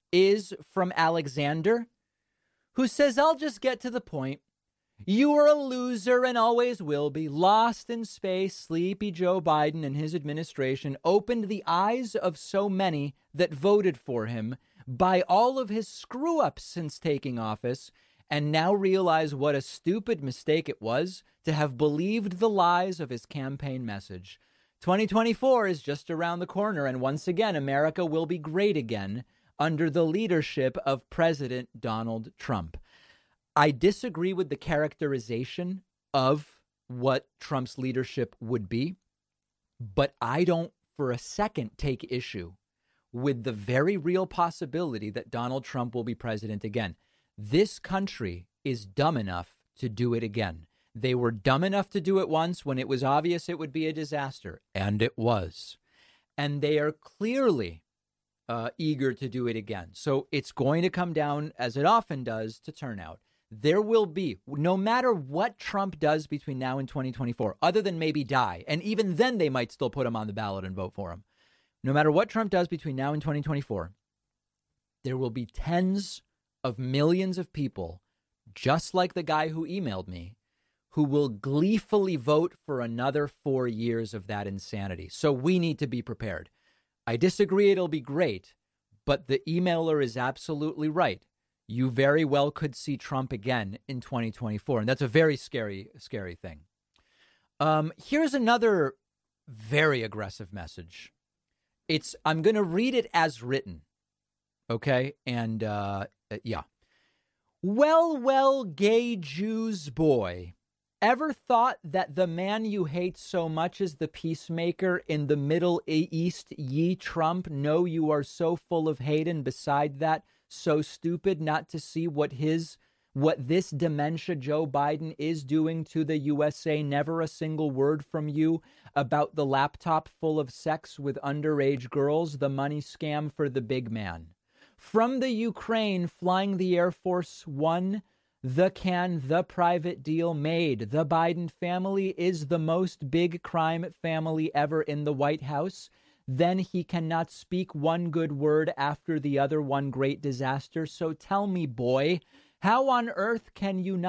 is from Alexander, who says, I'll just get to the point. You are a loser and always will be. Lost in space, sleepy Joe Biden and his administration opened the eyes of so many that voted for him by all of his screw-ups since taking office, and now realize what a stupid mistake it was to have believed the lies of his campaign message. 2024 is just around the corner, and once again, America will be great again under the leadership of President Donald Trump. I disagree with the characterization of what Trump's leadership would be, but I don't for a second take issue with the very real possibility that Donald Trump will be president again. This country is dumb enough to do it again. They were dumb enough to do it once when it was obvious it would be a disaster, and it was. And they are clearly eager to do it again. So it's going to come down, as it often does, to turnout. There will be, no matter what Trump does between now and 2024, other than maybe die, and even then they might still put him on the ballot and vote for him. No matter what Trump does between now and 2024, there will be tens of millions of people, just like the guy who emailed me, who will gleefully vote for another 4 years of that insanity. So we need to be prepared. I disagree it'll be great, but the emailer is absolutely right. You very well could see Trump again in 2024, and that's a very scary thing. Here's another very aggressive message. I'm going to read it as written, okay? And yeah. Well, gay Jews boy. Ever thought that the man you hate so much is the peacemaker in the Middle East, ye Trump? No, you are so full of hate, and beside that, so stupid not to see what this dementia Joe Biden is doing to the USA. Never a single word from you about the laptop full of sex with underage girls, the money scam for the big man. From the Ukraine, flying the Air Force One, the private deal made. The Biden family is the most big crime family ever in the White House. Then he cannot speak one good word after the other, one great disaster. So tell me, boy, how on earth can you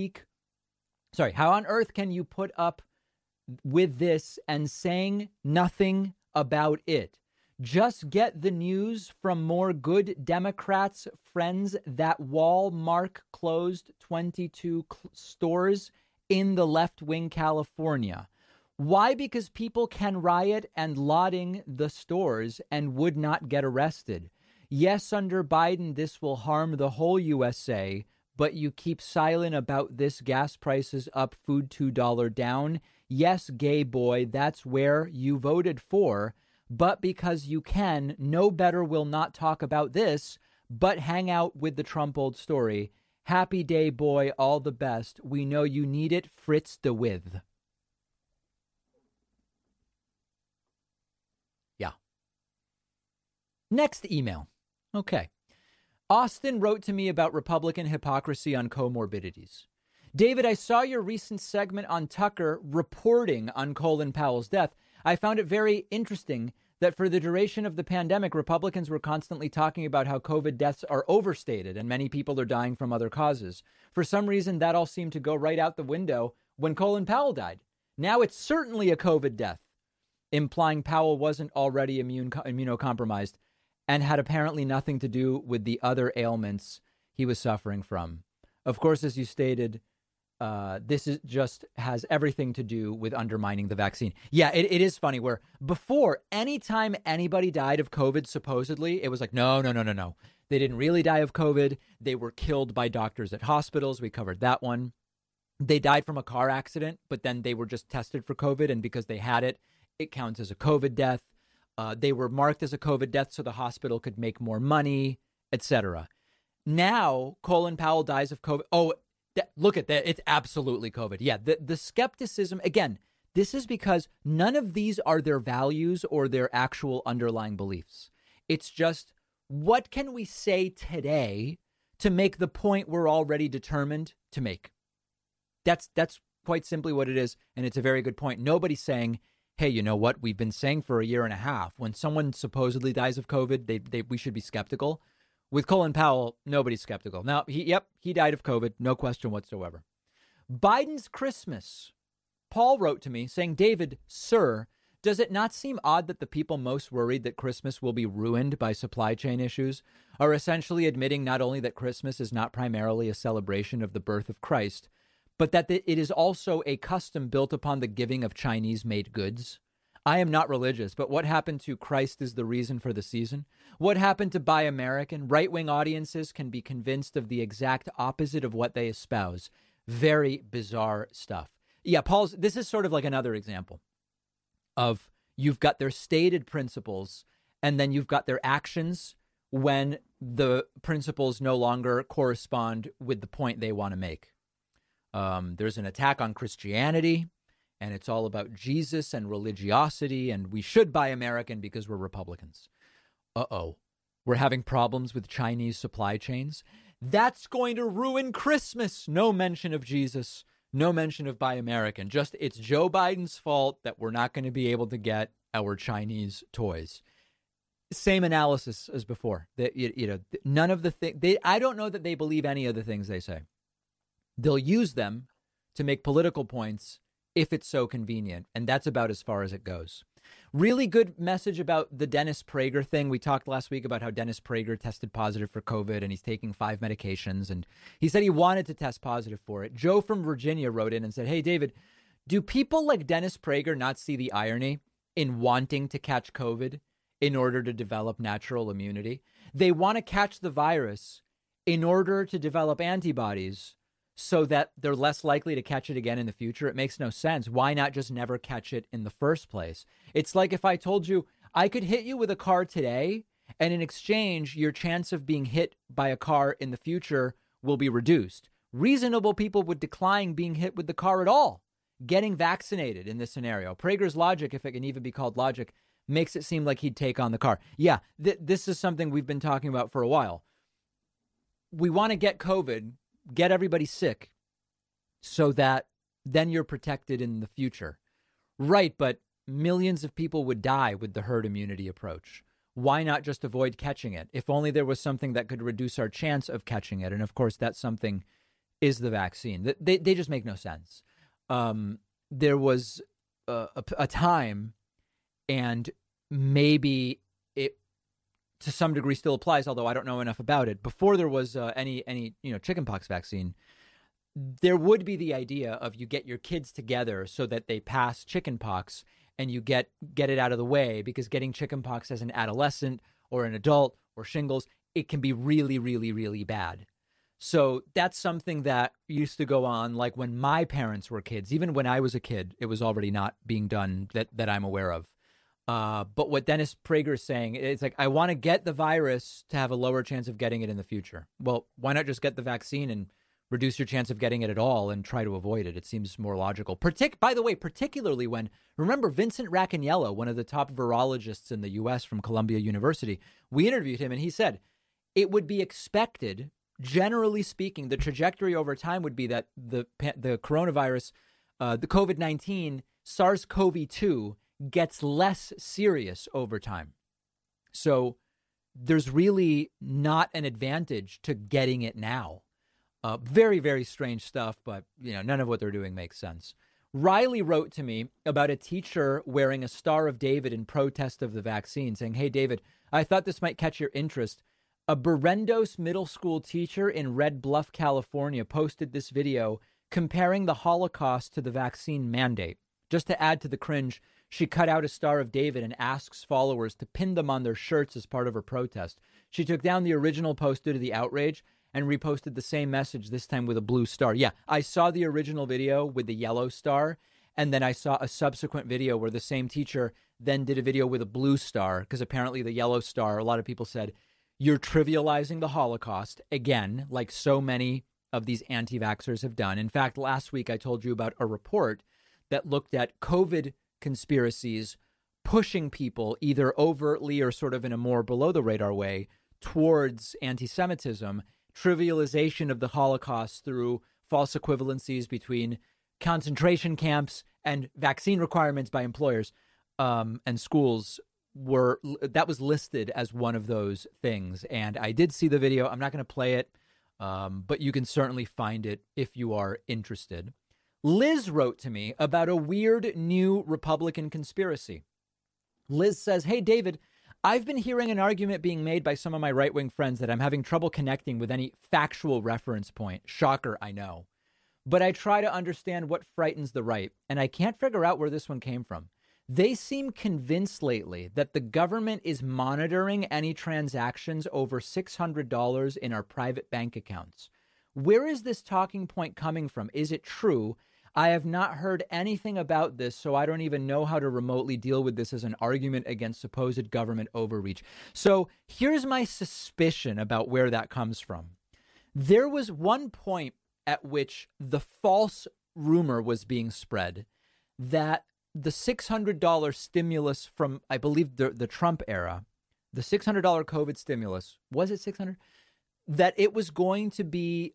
put up with this and saying nothing about it? Just get the news from more good Democrats' friends that Walmart closed 22 stores in the left-wing California. Why? Because people can riot and looting the stores and would not get arrested. Yes, under Biden, this will harm the whole USA, but you keep silent about this. Gas prices up, food $2 down. Yes, gay boy, that's where you voted for. But because you can, no better will not talk about this, but hang out with the Trump old story. Happy day, boy, all the best. We know you need it, Fritz de With. Yeah. Next email. Okay. Austin wrote to me about Republican hypocrisy on comorbidities. David, I saw your recent segment on Tucker reporting on Colin Powell's death. I found it very interesting that for the duration of the pandemic, Republicans were constantly talking about how COVID deaths are overstated and many people are dying from other causes. For some reason, that all seemed to go right out the window when Colin Powell died. Now it's certainly a COVID death, implying Powell wasn't already immunocompromised and had apparently nothing to do with the other ailments he was suffering from. Of course, as you stated, this is just has everything to do with undermining the vaccine. Yeah, it is funny where before, anytime anybody died of COVID, supposedly, it was like, no. They didn't really die of COVID. They were killed by doctors at hospitals. We covered that one. They died from a car accident, but then they were just tested for COVID. And because they had it, it counts as a COVID death. They were marked as a COVID death so the hospital could make more money, etc. Now, Colin Powell dies of COVID. Oh, look at that. It's absolutely COVID. Yeah, the skepticism, again, this is because none of these are their values or their actual underlying beliefs. It's just, what can we say today to make the point we're already determined to make? That's quite simply what it is, and it's a very good point. Nobody's saying, hey, you know what? We've been saying for a year and a half, when someone supposedly dies of COVID, we should be skeptical. With Colin Powell, nobody's skeptical. Now, he died of COVID, no question whatsoever. Biden's Christmas. Paul wrote to me saying, David, sir, does it not seem odd that the people most worried that Christmas will be ruined by supply chain issues are essentially admitting not only that Christmas is not primarily a celebration of the birth of Christ, but that it is also a custom built upon the giving of Chinese-made goods? I am not religious, but what happened to Christ is the reason for the season? What happened to Buy American? Right-wing audiences can be convinced of the exact opposite of what they espouse. Very bizarre stuff. Yeah, this is sort of like another example of you've got their stated principles and then you've got their actions when the principles no longer correspond with the point they want to make. There's an attack on Christianity, and it's all about Jesus and religiosity, and we should buy American because we're Republicans. Uh-oh. We're having problems with Chinese supply chains. That's going to ruin Christmas. No mention of Jesus. No mention of Buy American. Just it's Joe Biden's fault that we're not going to be able to get our Chinese toys. Same analysis as before. None of the things. I don't know that they believe any of the things they say. They'll use them to make political points if it's so convenient, and that's about as far as it goes. Really good message about the Dennis Prager thing. We talked last week about how Dennis Prager tested positive for COVID, and he's taking 5 medications, and he said he wanted to test positive for it. Joe from Virginia wrote in and said, hey, David, do people like Dennis Prager not see the irony in wanting to catch COVID in order to develop natural immunity? They want to catch the virus in order to develop antibodies so that they're less likely to catch it again in the future. It makes no sense. Why not just never catch it in the first place? It's like if I told you I could hit you with a car today, and in exchange, your chance of being hit by a car in the future will be reduced. Reasonable people would decline being hit with the car at all. Getting vaccinated in this scenario. Prager's logic, if it can even be called logic, makes it seem like he'd take on the car. Yeah, this is something we've been talking about for a while. We want to get COVID, get everybody sick so that then you're protected in the future. Right, but millions of people would die with the herd immunity approach. Why not just avoid catching it? If only there was something that could reduce our chance of catching it. And of course, that something is the vaccine. They just make no sense. There was a time, and maybe it to some degree still applies, although I don't know enough about it. Before there was any chickenpox vaccine, there would be the idea of you get your kids together so that they pass chickenpox and you get it out of the way, because getting chickenpox as an adolescent or an adult or shingles, it can be really, really, really bad. So that's something that used to go on like when my parents were kids. Even when I was a kid, it was already not being done that I'm aware of. But what Dennis Prager is saying, it's like, I want to get the virus to have a lower chance of getting it in the future. Well, why not just get the vaccine and reduce your chance of getting it at all and try to avoid it? It seems more logical. By the way, particularly when, remember Vincent Racaniello, one of the top virologists in the U.S. from Columbia University, we interviewed him and he said it would be expected, generally speaking, the trajectory over time would be that the coronavirus, the COVID-19, SARS-CoV-2 gets less serious over time. So there's really not an advantage to getting it now. Very, very strange stuff, but none of what they're doing makes sense. Riley wrote to me about a teacher wearing a Star of David in protest of the vaccine, saying, hey, David, I thought this might catch your interest. A Berendos middle school teacher in Red Bluff, California, posted this video comparing the Holocaust to the vaccine mandate. Just to add to the cringe, she cut out a Star of David and asks followers to pin them on their shirts as part of her protest. She took down the original post due to the outrage and reposted the same message, this time with a blue star. Yeah, I saw the original video with the yellow star, and then I saw a subsequent video where the same teacher then did a video with a blue star, because apparently the yellow star, a lot of people said, you're trivializing the Holocaust, again, like so many of these anti-vaxxers have done. In fact, last week I told you about a report that looked at COVID conspiracies pushing people either overtly or sort of in a more below-the-radar way towards anti-Semitism, trivialization of the Holocaust through false equivalencies between concentration camps and vaccine requirements by employers and schools that was listed as one of those things. And I did see the video. I'm not going to play it, but you can certainly find it if you are interested. Liz wrote to me about a weird new Republican conspiracy. Liz says, hey, David, I've been hearing an argument being made by some of my right-wing friends that I'm having trouble connecting with any factual reference point. Shocker, I know. But I try to understand what frightens the right, and I can't figure out where this one came from. They seem convinced lately that the government is monitoring any transactions over $600 in our private bank accounts. Where is this talking point coming from? Is it true? I have not heard anything about this, so I don't even know how to remotely deal with this as an argument against supposed government overreach. So here's my suspicion about where that comes from. There was one point at which the false rumor was being spread that the $600 stimulus from, I believe, the Trump era, the $600 COVID stimulus, was it $600? That it was going to be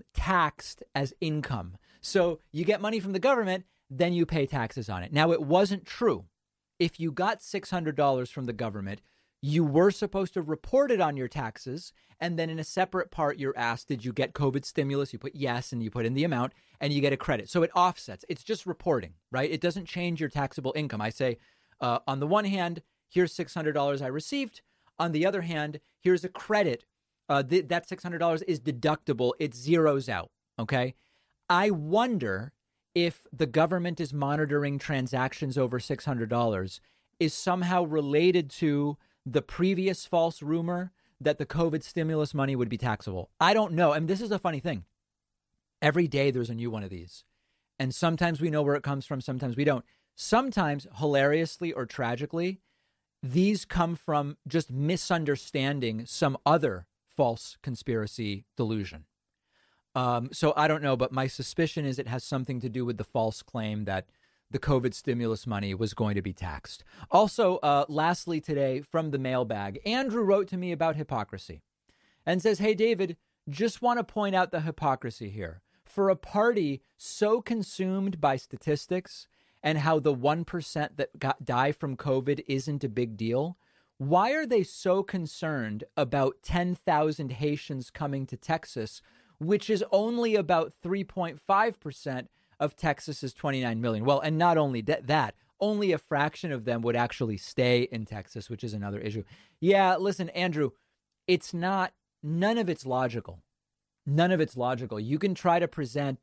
taxed as income. So you get money from the government, then you pay taxes on it. Now, it wasn't true. If you got $600 from the government, you were supposed to report it on your taxes. And then in a separate part, you're asked, did you get COVID stimulus? You put yes, and you put in the amount, and you get a credit. So it offsets. It's just reporting, right? It doesn't change your taxable income. I say, on the one hand, here's $600 I received. On the other hand, here's a credit. That $600 is deductible. It zeroes out, okay? I wonder if the government is monitoring transactions over $600 is somehow related to the previous false rumor that the COVID stimulus money would be taxable. I don't know. And this is a funny thing. Every day there's a new one of these. And sometimes we know where it comes from. Sometimes we don't. Sometimes, hilariously or tragically, these come from just misunderstanding some other false conspiracy delusion. So I don't know, but my suspicion is it has something to do with the false claim that the COVID stimulus money was going to be taxed. Also, lastly today from the mailbag, Andrew wrote to me about hypocrisy and says, hey, David, just want to point out the hypocrisy here. For a party so consumed by statistics and how the 1% that die from COVID isn't a big deal, why are they so concerned about 10,000 Haitians coming to Texas, which is only about 3.5% of Texas's 29 million. Well, and not only that, only a fraction of them would actually stay in Texas, which is another issue. Yeah, listen, Andrew, it's not, none of it's logical. None of it's logical. You can try to present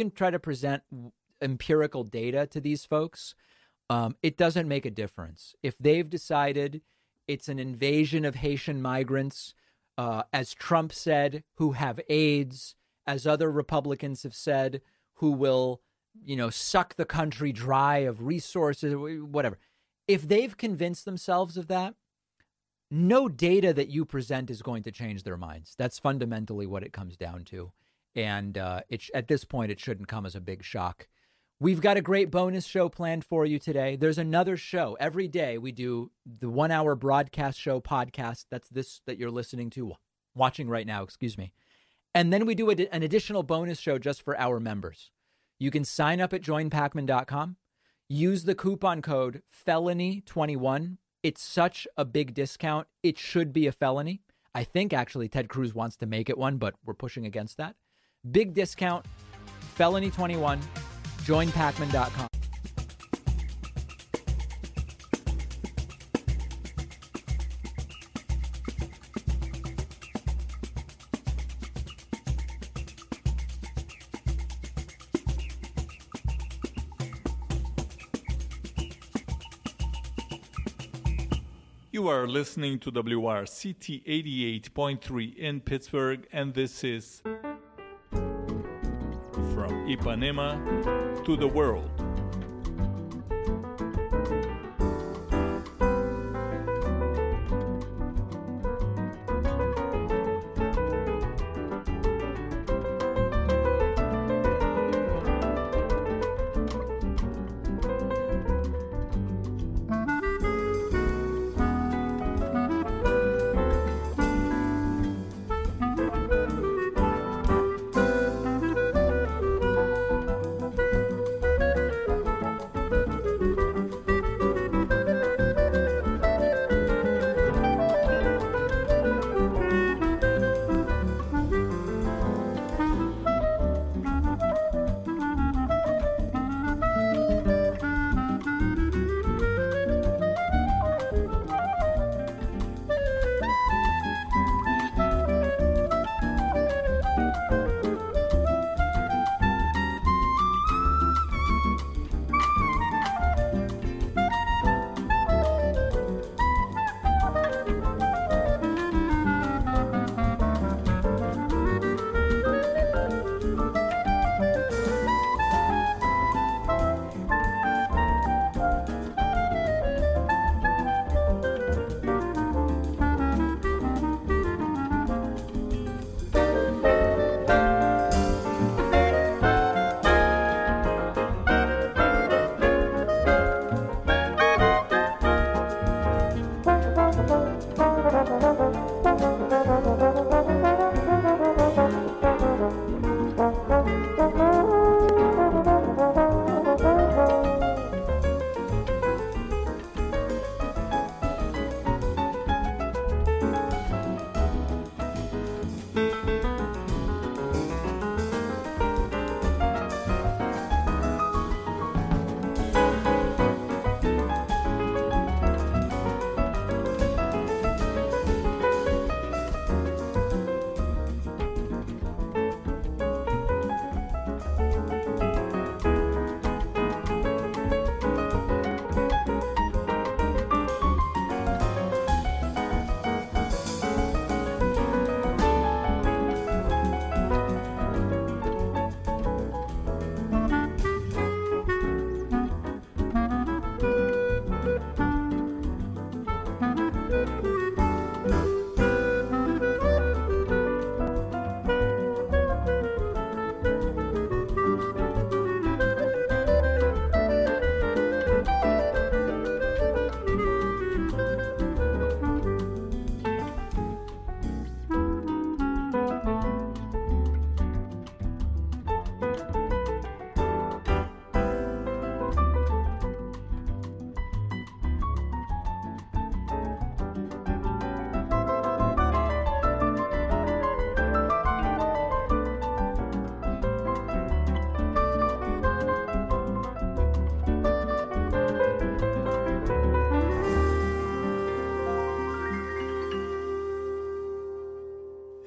empirical data to these folks. It doesn't make a difference. If they've decided it's an invasion of Haitian migrants, as Trump said, who have AIDS, as other Republicans have said, who will, suck the country dry of resources, whatever. If they've convinced themselves of that, no data that you present is going to change their minds. That's fundamentally what it comes down to. And at this point, it shouldn't come as a big shock. We've got a great bonus show planned for you today. There's another show. Every day we do the 1 hour broadcast show podcast. That's this that you're listening to, watching right now, excuse me. And then we do an additional bonus show just for our members. You can sign up at joinpacman.com. Use the coupon code felony21. It's such a big discount. It should be a felony. I think actually Ted Cruz wants to make it one, but we're pushing against that. Big discount, felony21. joinpacman.com. You are listening to WRCT 88.3 in Pittsburgh, and this is From Ipanema to the World.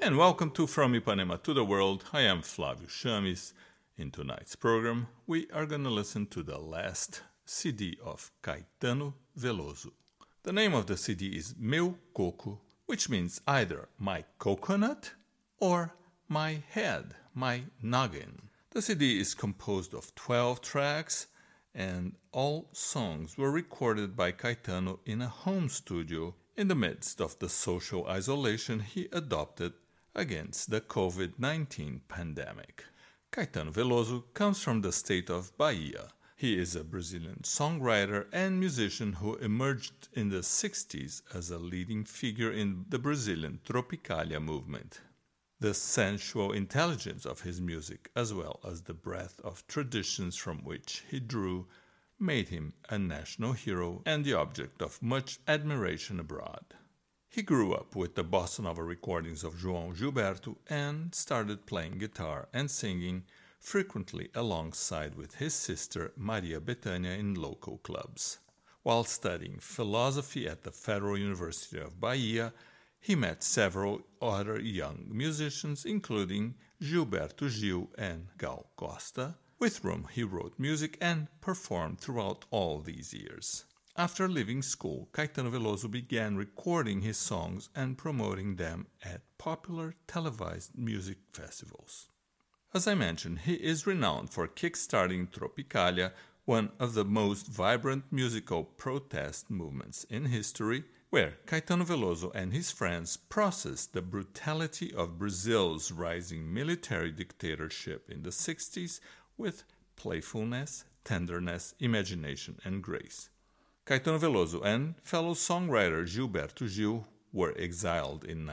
And welcome to From Ipanema to the World. I am Flávio Chames. In tonight's program, we are going to listen to the last CD of Caetano Veloso. The name of the CD is Meu Coco, which means either my coconut or my head, my noggin. The CD is composed of 12 tracks, and all songs were recorded by Caetano in a home studio in the midst of the social isolation he adopted against the COVID-19 pandemic. Caetano Veloso comes from the state of Bahia. He is a Brazilian songwriter and musician who emerged in the 60s as a leading figure in the Brazilian Tropicalia movement. The sensual intelligence of his music, as well as the breadth of traditions from which he drew, made him a national hero and the object of much admiration abroad. He grew up with the bossa nova recordings of João Gilberto and started playing guitar and singing, frequently alongside with his sister Maria Bethânia in local clubs. While studying philosophy at the Federal University of Bahia, he met several other young musicians, including Gilberto Gil and Gal Costa, with whom he wrote music and performed throughout all these years. After leaving school, Caetano Veloso began recording his songs and promoting them at popular televised music festivals. As I mentioned, he is renowned for kickstarting Tropicalia, one of the most vibrant musical protest movements in history, where Caetano Veloso and his friends processed the brutality of Brazil's rising military dictatorship in the 60s with playfulness, tenderness, imagination, and grace. Caetano Veloso and fellow songwriter Gilberto Gil were exiled in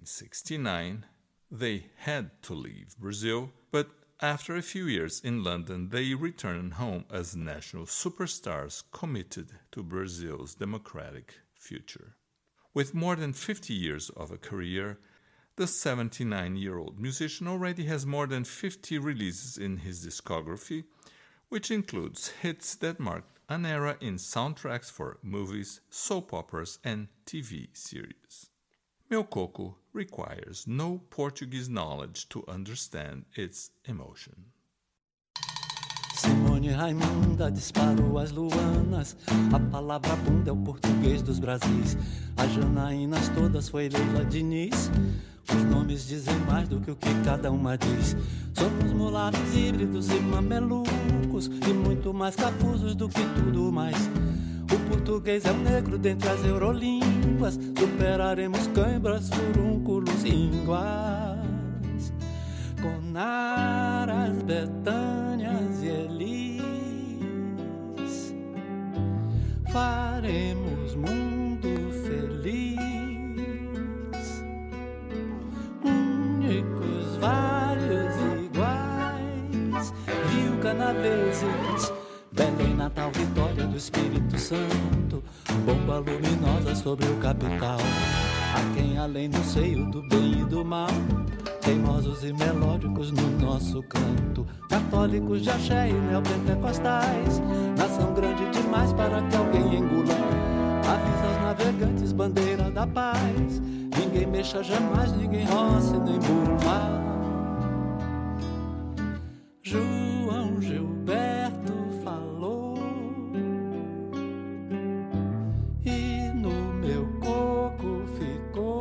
1969. They had to leave Brazil, but after a few years in London, they returned home as national superstars committed to Brazil's democratic future. With more than 50 years of a career, the 79-year-old musician already has more than 50 releases in his discography, which includes hits that marked an era in soundtracks for movies, soap operas, and TV series. Meu Coco requires no Portuguese knowledge to understand its emotion. Simone Raimunda disparou as luanas. A palavra bunda é o português dos Brasis. As Janaínas todas foi Leila Diniz. Os nomes dizem mais do que o que cada uma diz. Somos mulatos híbridos e mamelucos, e muito mais cafusos do que tudo mais. O português é o negro dentre as eurolínguas. Superaremos cãibras, furúnculos e ínguas. Conaras, Betânias e Elis, faremos mundo feliz. Únicos, vários iguais. Rio, Canaveses, Belém, Natal, Vitória do Espírito Santo. Bomba luminosa sobre o capital. A quem além do seio do bem e do mal, teimosos e melódicos no nosso canto. Católicos de axé e neopentecostais, nação grande demais para que alguém engula. Avisa aos navegantes, bandeira da paz. Ninguém mexa jamais, ninguém roce nem burma. João Gilberto falou, e no meu coco ficou.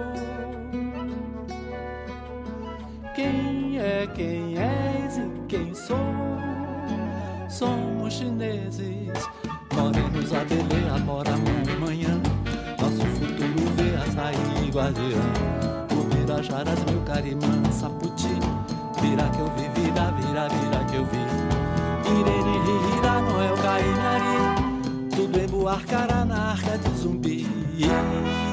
Quem és e quem sou? Somos chineses, morenos a Belém, mora amanhã. Nosso futuro vê açaí guardiã. Ubirajaras, meu carimã, saputi. Vira que eu vi, vira, vira, vira que eu vi. Irene, Rira, Noel, Cainari. Tudo em Buarcará, na arca de Zumbi.